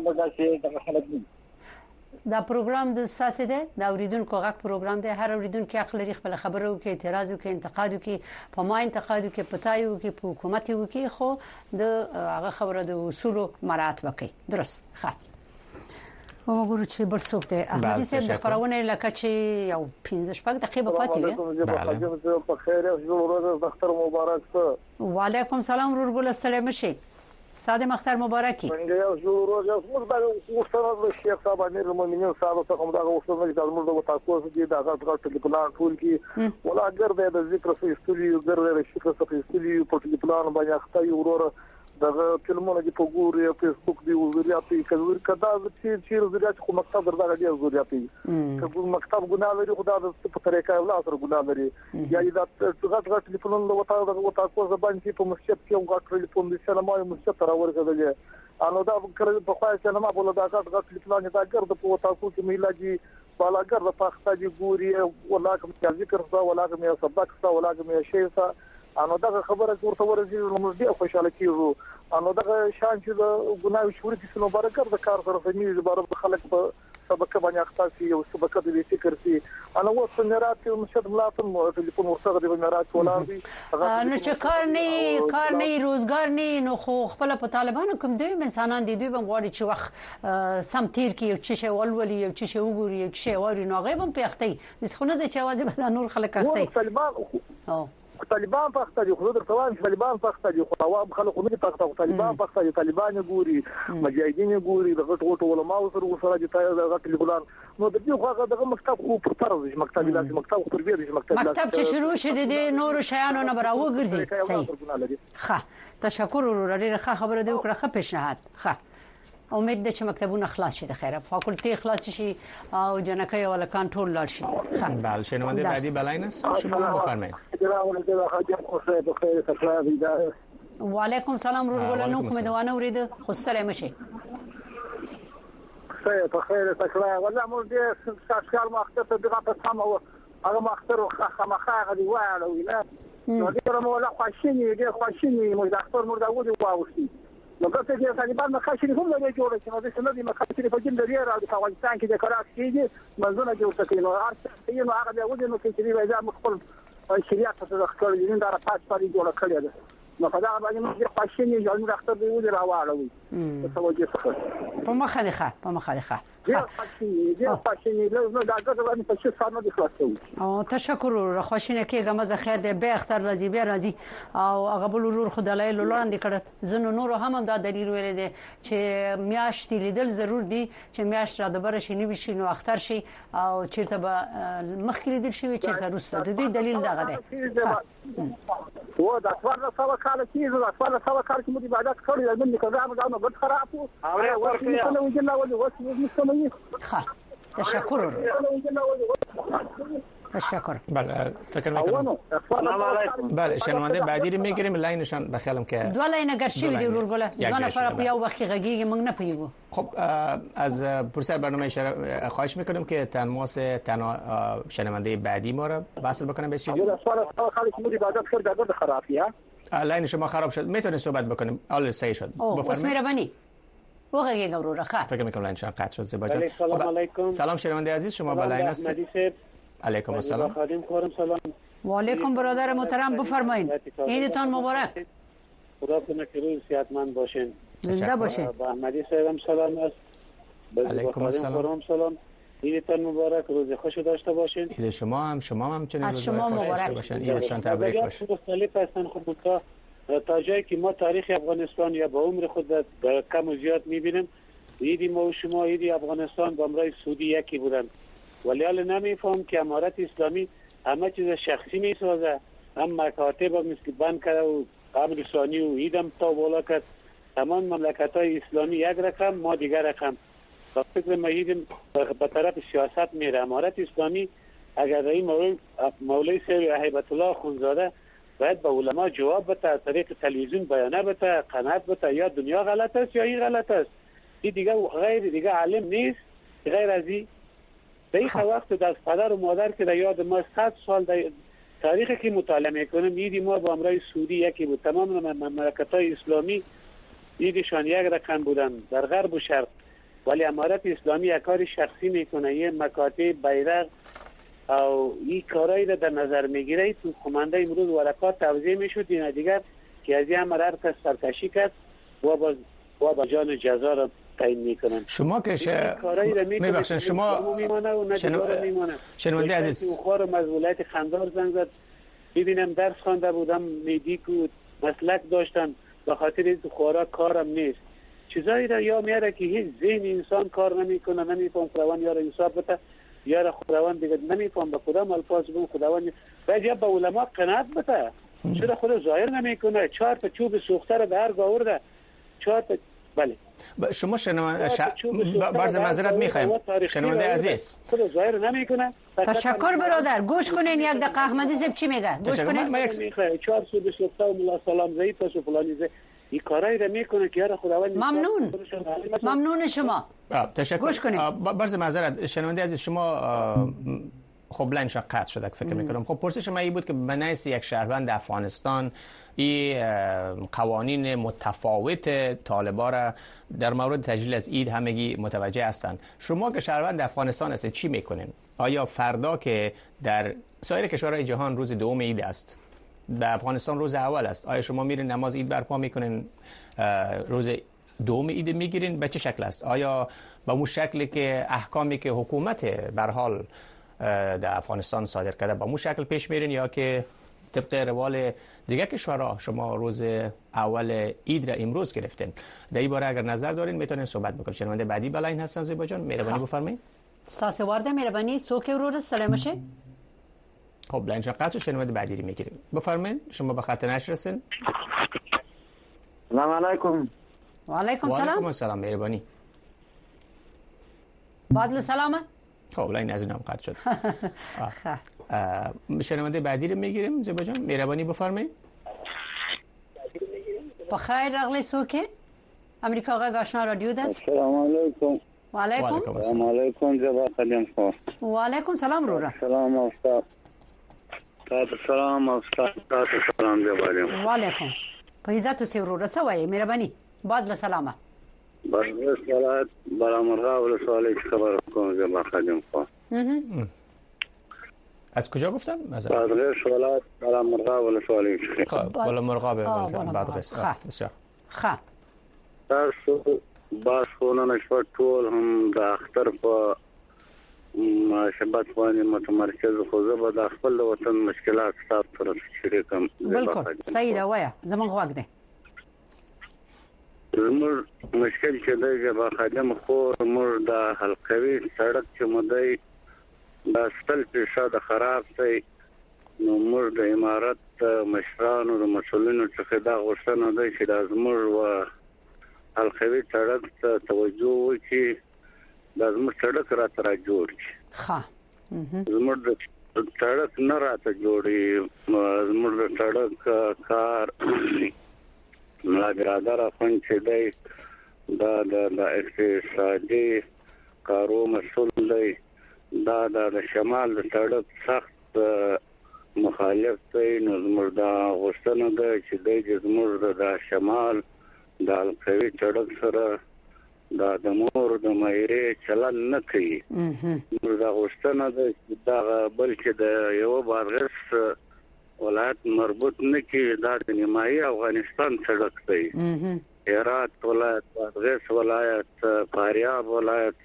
ارڅو دا پروګرام د ساسه ده دا اوریدونکو غږ پروګرام ده هر اوریدونکو حق لري خپل خبرو کې اعتراض وکړي انتقاد وکړي په ما انتقاد وکړي پتايو کې په حکومت وکړي خو د هغه خبره د اصول مراعات وکړي درست ښه وګورو چې برڅوک ده احمدي صاحب د خبرونه لکه چې یو 15 شپږ دقیقې پاتې وي په خیر او ورځ دفتر مبارک وعلیکم سلام ورګل ستړي مشي ساده مختار مبارکي څنګه یو روز موږ باندې وښتنه د شیخ صاحب امیر المؤمنین صاحب څخه موږ دا وښتنه چې موږ د تاسو کې دا غږ پلان ټول کې ولا ګرځي د ذکر په استودیو ګرځي د شیخ په استودیو په پلان باندې اخته یو ورور دغه فلمونه کې په ګوري فیسبوک دی وزریاتي کوي کدا چې وزریات خو مکتب دردا دی وزریاتي که مکتب ګناه لري خدا د په طریقه ولا سره ګناه لري یا دا غټ ټلیفون وتا کو زبان کې په مسجد کې غټ ټلیفون د سلامای مسجد تر ورغلی انو دا کړي په خای سلام بوله دا غټ ټلیفون دا ګرځي په تاسو کې میلاجی بالاګر د پاخته دی ګوري ولا کوم ذکر څه ولا کوم سبق څه ولا کوم شی څه انو دا خبره ورته ورزي نو دې خوشاله کیږو انو دا شان چې د ګناوي شوري د سنو برکر د کار سره زمي زبر د خلک په سبق باندې اختصاصي او سبق د فکر سي انا وصل نرات مشهد ملاطم ټلیفون ورسره د نرات ولار دي نو چې کار نه روزګار نه نو خو خپل په طالبانو کوم دوی انسانان دي دوی هم غواړي چې وخت سم تیر کې یو چې ولولي یو چې وګوري یو چې واري نو غیبم پیختي د خونه د چوازي به نور خلک اخته طالبان پخته دي خو درته وایم طالبان پخته دي خو عوام خلک نه پخته طالبان پخته دي طالبان ګوري مجاهدین ګوري د غټ علماء سره دي د غټ ګلان نو د دې خو دغه مکتب خو پر طرز مکتب لازم مکتب پر بیا دي مکتب چې شروع شې دي نور شیانو نه براو ګرځي صحیح ښه تشکر ورور ښه خبره دی وکړه ښه پیشنهاد ښه امید ده چې مکتبونه خلاص شي د خیره فاکولټي خلاص شي او جنکۍ ولا کنټرول لاړ شي بله شنونده بعدی بلاینس شما بفرمایید وعلیکم سلام ورغله نو کوم دوانه ورید خو سره مشه په خیر تکلا ولا موږ دې اشکال مخته دغه په سم او هغه مخته خامخا غدي واړو ویلا نو دې مولا خواشینی موږ د اختر موږ دا ودی واوسی نو که څه چې طالبان مخاشري هم نه جوړ شي نو د سند مخاشري په جن لري راځي په افغانستان کې د کراچ کې منځونه جوړ کړي نو هر څه نو هغه د ودی نو کې چې وایي مخبل شریعت ته ځخکړي دي دا پات پاري جوړ کړی ده نو په دا باندې موږ خواشینی ځل موږ اختر دی ودی راوړو په توجه څخه په مخالخه دې خواشینی له دا ګټه باندې په څه سره دي خلاصو او تشکر خواشینه کې غمزه خیر دی به اختر راځي به راځي او هغه بل ورور خدای له لاندې کړ زنه نور هم دا دلیل ویل دي چې میاشت لیدل ضرور دي چې میاشت را د بر شي نه بشي نو اختر شي او چیرته به مخکې لیدل شي چیرته روسته د دې دلیل دغه دی و دا څوار سوا کال کې دا څوار سوا کال کې مو عبادت کړی د دې کړه دا غټ خراب او ورته نو وجه لا ولې وسمه تشکر بله فکر میکنم بله شنونده بعدی رو میگیریم لاینشان بخیالم که دو لاین گرشی بدی رولگله دو نفر پیاو وقتی غگیگی منگ نپیگو خب از پرسر برنامه خواهش میکنم که تنماس شنونده بعدی ما رو وصل بکنم به استودیو لاین شما خراب شد میتونید صحبت بکنیم آل صحیح شد بفرمایید وقتی گورو رخا فکر میکنم لاینشان قطع شد زیبا سلام علیکم سلام شنونده عزیز شما با لاین هستید علیکم السلام و علیکم برادر محترم بفرمایید عیدتان مبارک خدا کنه که روز صحتمند باشین زنده باشین با احمدی صاحبم سلام است علیکم السلام سلام عیدتان مبارک روز خوش داشته باشین عید شما هم چنین از شما مبارک باشین عیدتان تبریک باشه مختلف هستن خب تا جایی که ما تاریخ افغانستان یا با عمر خود در کم و زیاد میبینیم عید ما و شما عید افغانستان با امرای سعودی یکی بودن ولی حالا نمیفهم که امارت اسلامی همه چیز شخصی میسازه هم مکاتب هم مثل بند کرده و امر ثانی و عید هم تا بالا کرد تمام مملکت های اسلامی یک رقم ما دیگر رقم با فکر مهید به طرف سیاست میره. امارت اسلامی اگر این مولوی سید هیبت الله خونزاده باید به علما جواب بده، از طریق تلویزیون بیانیه بده، قناعت بده یا دنیا غلط است یا این غلط است. این دیگه عالم نیست. غیر از این به این وقت دست پدر و مادر که در یاد ما 100 سال تاریخی که مطالعه میکنم ایدی ما با امرای سعودی یکی بود. تمام مملکت‌های اسلامی ایدیشان یک رقم بودن در غرب و شرق، ولی امارت اسلامی یک کار شخصی میکنه، یه مکاتب بیرق او این کارایی را در نظر میگیره. تو خمانده امروز ورقات توضیح میشد این دیگر که از این امر هر کس سرکشی کرد و با جان جزا را تعیین میکنن. شما که میبخشید شما شنونده عزیز خوار مزولایت خندار زنگ زد. ببینم درس خوانده بودم، میدیک و مسلک داشتن، به خاطر این خوارا کارم نیست. چیزایی را یا میاره که هیچ ذهن انسان کار نمیکنه، نمیفهم خداوند یار انصاف بده، یار خداوند دیگه نمیفهم به کدام الفاظ بگم خداوند باید به علما قناعت بده. چرا خود ظاهر نمیکنه؟ 4 تا چوب سوخته را به هر آورده 4 تا. بله شما برز معذرت میخوایم شنونده عزیز خود ظاهر نمیکنه. تشکر برادر، گوش کنین یک دقیقه احمدی صاحب چی میگه. گوش کنین. ما یک 4 چوب سوخته و ملا سلام زید و فلانی زید این کارایی را میکنه که یار خداوند. ممنون شما. تشکر. گوش کنین. برز معذرت شنونده عزیز شما خب لنشان قطع شده فکر میکنم. خب پرسش من این بود که به نحوی یک شهروند افغانستان این قوانین متفاوت طالبا را در مورد تجلیل از عید همگی متوجه هستند. شما که شهروند افغانستان هستید چی میکنین؟ آیا فردا که در سایر کشورهای جهان روز دوم عید است، در افغانستان روز اول است، آیا شما میرین نماز عید برپا میکنین، روز دوم عید میگیرین؟ به چه شکل است؟ آیا به اون شکلی که احکامی که حکومت به هر حال در افغانستان صادر کرده با مو شکل پیش میرین، یا که طبق روال دیگه کشورها شما روز اول عید را امروز گرفتین؟ در این باره اگر نظر دارین میتونین صحبت بکنین. شنونده بعدی بلاین هستن زیبا جان، مهربانی بفرمایید. استاد وارده مهربانی سوک ورور سلام شه. خب لاین قطع شنونده بعدی رو میگیریم. بفرمایید شما به خط نشر رسین. سلام علیکم. و علیکم سلام. و علیکم السلام مهربانی. بادل سلامه. خب لاین از اینم قطع شد. شنونده بعدی رو میگیریم زیبا جان، مهربانی بفرمایید. بخیر راغلی سوکه امریکا غږ آشنا رادیو ده. السلام علیکم. و علیکم السلام علیکم جناب خادم خو. و علیکم سلام رورا. سلام استاد. سلام استاد. سلام جوابم. و علیکم. په عزت اوسې ورور سوای مهرباني باد له سلامه. بس صلوات برامرغه ولسوالی خبر کوم جناب خادم خو. از کجا گفتن؟ بادغیس ولایت برامرغه ولسوالی. خب بالامرغه بادغیس. بسیار. خب. تاسو باس خونه نشو ټول هم د اختر په شبات باندې متمرکز خو زه به د خپل وطن مشکلات تاسو سره شریکم. بالکل صحیح دا وایا زمون غواګ ده. زموږ مشکل چې دی جبا خادم خو موږ د حلقوي سړک چې مودای د 70% خراب دی، نو موږ د امارت مشرانو د مسولینو څخه دا غوښتنه ده چې د زموږ و حلقوي سړک ته توجه وکړي، د زموږ سړک راته را جوړ شي. ښه زموږ د سړک نه راته جوړي، زموږ د سړک کار ملا برادر افغان چې دی دا د اقتصادي کارو مسول دی، دا د شمال د سړک سخت مخالف دی. نو زموږ د غوښتنه ده چې د زموږ د شمال د القوي سړک سره د مور د مایره چلن نه کوي. نو د غوښتنه ده چې دا بلکې د یو بادغیس ولایت مربوط نه کی، دا د نیمایي افغانستان سړک دی. هرات ولایت، بادغیس ولایت، فاریاب ولایت،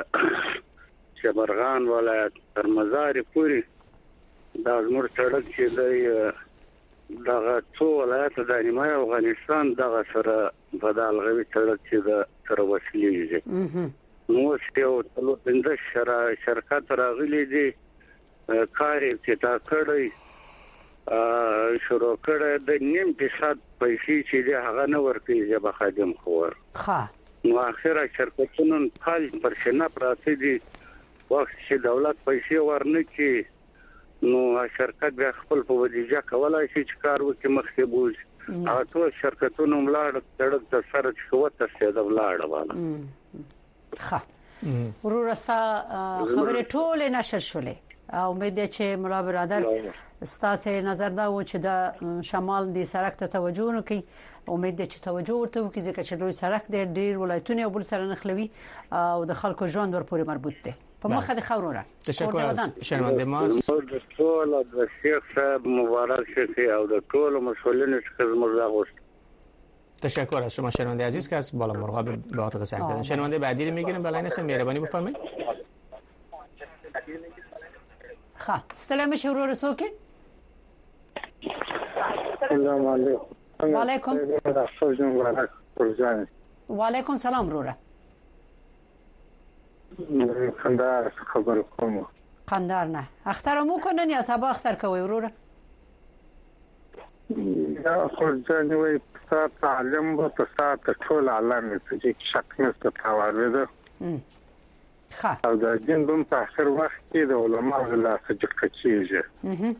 شبرغان ولایت تر مزار پوری دا زموږ سړک چې دی دغه څو ولایت د نیمایي افغانستان دغه سره په دالغوي سړک چې د سره وصلېږي. نو یو ټول 15 شرکت راغلي دي، کار ابتدا کړی شروع کړی د 9% پیسې چې هغه نه ورکړي جبا خادم خور. ښه نو اخره شرکتونو فعال پر شنه پراته دي وخت چې دولت پیسې ورنکي نو شرکت به خپل په وجیجه کولای شي چې کار وکړي مخکې بوز او ټول شرکتونو ملاړ تړک د سره شوت څه د ولاړ واله ښه ورستا خبره ټول نشر شولې امید ده چې مولا برادر ستاسو نظر دا و چې د شمال دی سړک ته توجه وکړي امید ده چې توجه ورته وکړي ځکه چې لوی سړک دی ډیر ولایتونه بل سره نخلوي او د خلکو ژوند ورپورې مربوط دی په مخه د خاورونه تشکر از شنونده ما د ټول د شیخ صاحب مبارک شه او د ټول مسئولین چې خدمت راغوست. تشکر از شما شنونده عزیز که از بالا مرغاب به آتق سنگ زدن. شنونده بعدی رو میگیریم بلای نسیم مهربانی بفرمایید. سلام شروع رسوکه. سلام علیکم. و علیکم. و علیکم سلام رورا. قندار خبر کوم. قندار نه. اخترامو کنن یا سبا اختر کوي رورا. یا خرجان وي تعلم او تاسو ټول عالم چې شک نشته تاواره او د دین بم په اخر وخت کې د علماء له څخه کېږي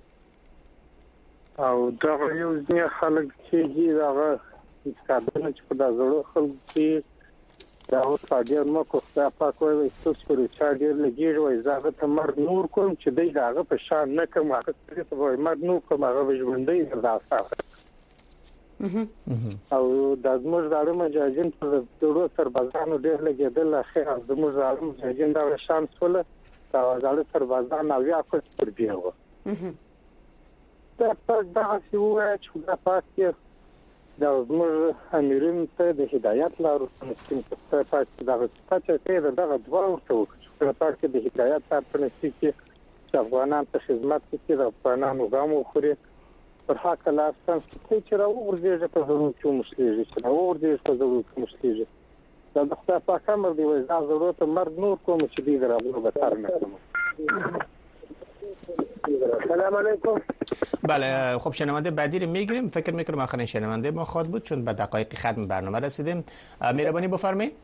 او دا یو ځینې خلک چې دا څنګه چې په دغه خلک چې دا اوس ډیر مو کوه پاکوي څه پر چا ډیر لګیږي وای زغه تمر نور کوم چې دغه په شان نه کوم هغه څه وای مر نور کوم هغه ژوندۍ دا اساس او د زموږ دارو مجاهدین په ډېرو سربازانو ډېر لګیدل اخر زموږ دارو مجاهدین دا شان سول دا دارو سربازان او یا په پر دیو دا چې وای چې دا پاتې دا زموږ امیرین ته د هدایت لارو څخه څه پاتې دا چې دغه دوه ورته چې پاتې د هدایت په نتیجه چې افغانان ته خدمت کوي د افغانانو غمو خوري پر حق لاستان چې راوړي په ضرورت کې مسلې چې راوړي په ضرورت کې مسلې دا د خپل په کمر دی وای دا ضرورت مرد نور کوم چې دی راغلو به تر نه کوم. سلام علیکم. بله خب شنونده بعدی رو میگیریم. فکر میکنم آخرین شنونده ما خواهد بود چون به دقایق ختم برنامه رسیدیم. مهربانی بفرمایید.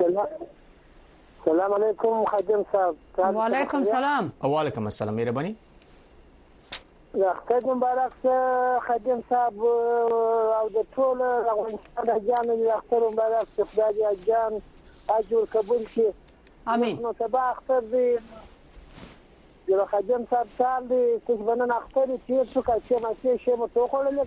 سلام علیکم خادم صاحب. و علیکم سلام. و علیکم السلام. مهربانی. اختر مبارک خادم صاحب او د ټول افغانستان د جان اختر مبارک خدای جان اجر قبول کړي. امين. نو سبا اختر دی د خادم صاحب سال دی چې بنن اختر چې څه کوي ما چې شی مو ته خلل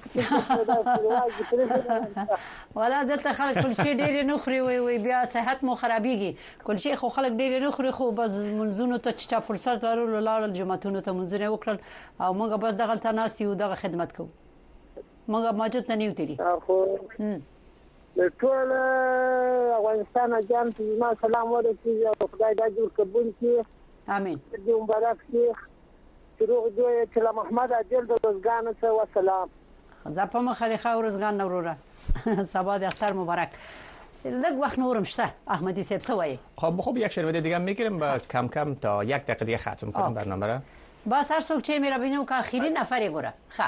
کې ولا دلته خلک کل شي ډیر نه خوري وي بیا صحت مو خرابيږي کل شي خو خلک ډیر نه خوري خو بس منځونو ته چې فرصت لرلو لاړ جمعتونو ته منځونه وکړل او موږ بس دغه تناسي او دغه خدمت کوو موږ موجود نه نیوتري خو ټول افغانستان جان ته ما سلام ورکړي خدای دې جوړ قبول کړي. امين. دې مبارک شیخ شروع دوی چې محمد اجل د روزګان سره وسلام. زپه مخالي خورزګان نوروره سبا د اختر مبارک. لږ وخت نورم شته احمدی صاحب سوای. خب یک شنونده دیگه میگیریم با کم کم تا 1 دقیقه دیگه ختم کنیم برنامه را. بس هر څوک چې میرا بینو که اخیری نفر ګوره. ښه.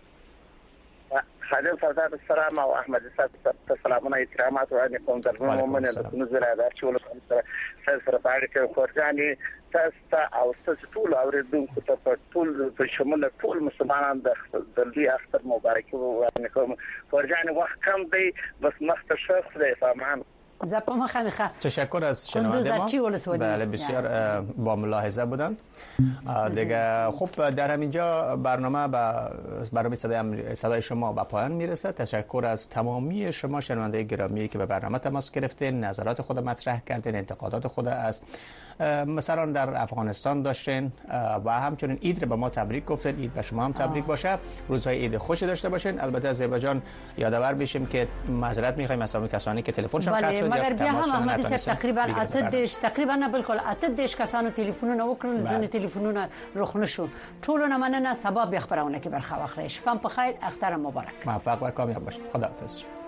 خادم صاحب السلام او احمد صاحب سلامونه احترامات وړاندې کوم درنو ومنه د نظر ادا چې ولکم سره باندې کې کورجاني تاسو او تاسو ټول اوریدونکو ته ټول په شمول ټول مسلمانان د دې اختر مبارک وړاندې کوم. کورجاني وخت کم دی بس مخته شخص دی فهمان. زپا مخنخه. تشکر از شنونده ما. بله بسیار با ملاحظه بودن دیگه. خب در همینجا برنامه برنامه صدای شما به پایان میرسه. تشکر از تمامی شما شنونده گرامی که به برنامه تماس گرفتین، نظرات خود مطرح کردین، انتقادات خود از مثلا در افغانستان داشتین و همچنین عید رو به ما تبریک گفتین. عید به شما هم تبریک باشه. روزهای عید خوشی داشته باشین. البته از زیباجان یادآور بشیم که معذرت می‌خوایم از کسانی که تلفنشون قطع شد. مگر بیا هم احمدی صاحب تقریبا نه بالکل 8 کسانو تلفنونه وکړل ځینې تلفنونه روښنه شو. ټول نه مننه. سبا بیا خبرونه کې برخه واخلئ. شپه په خیر. اختر مبارک. موفق و کامیاب باشید. خداحافظ.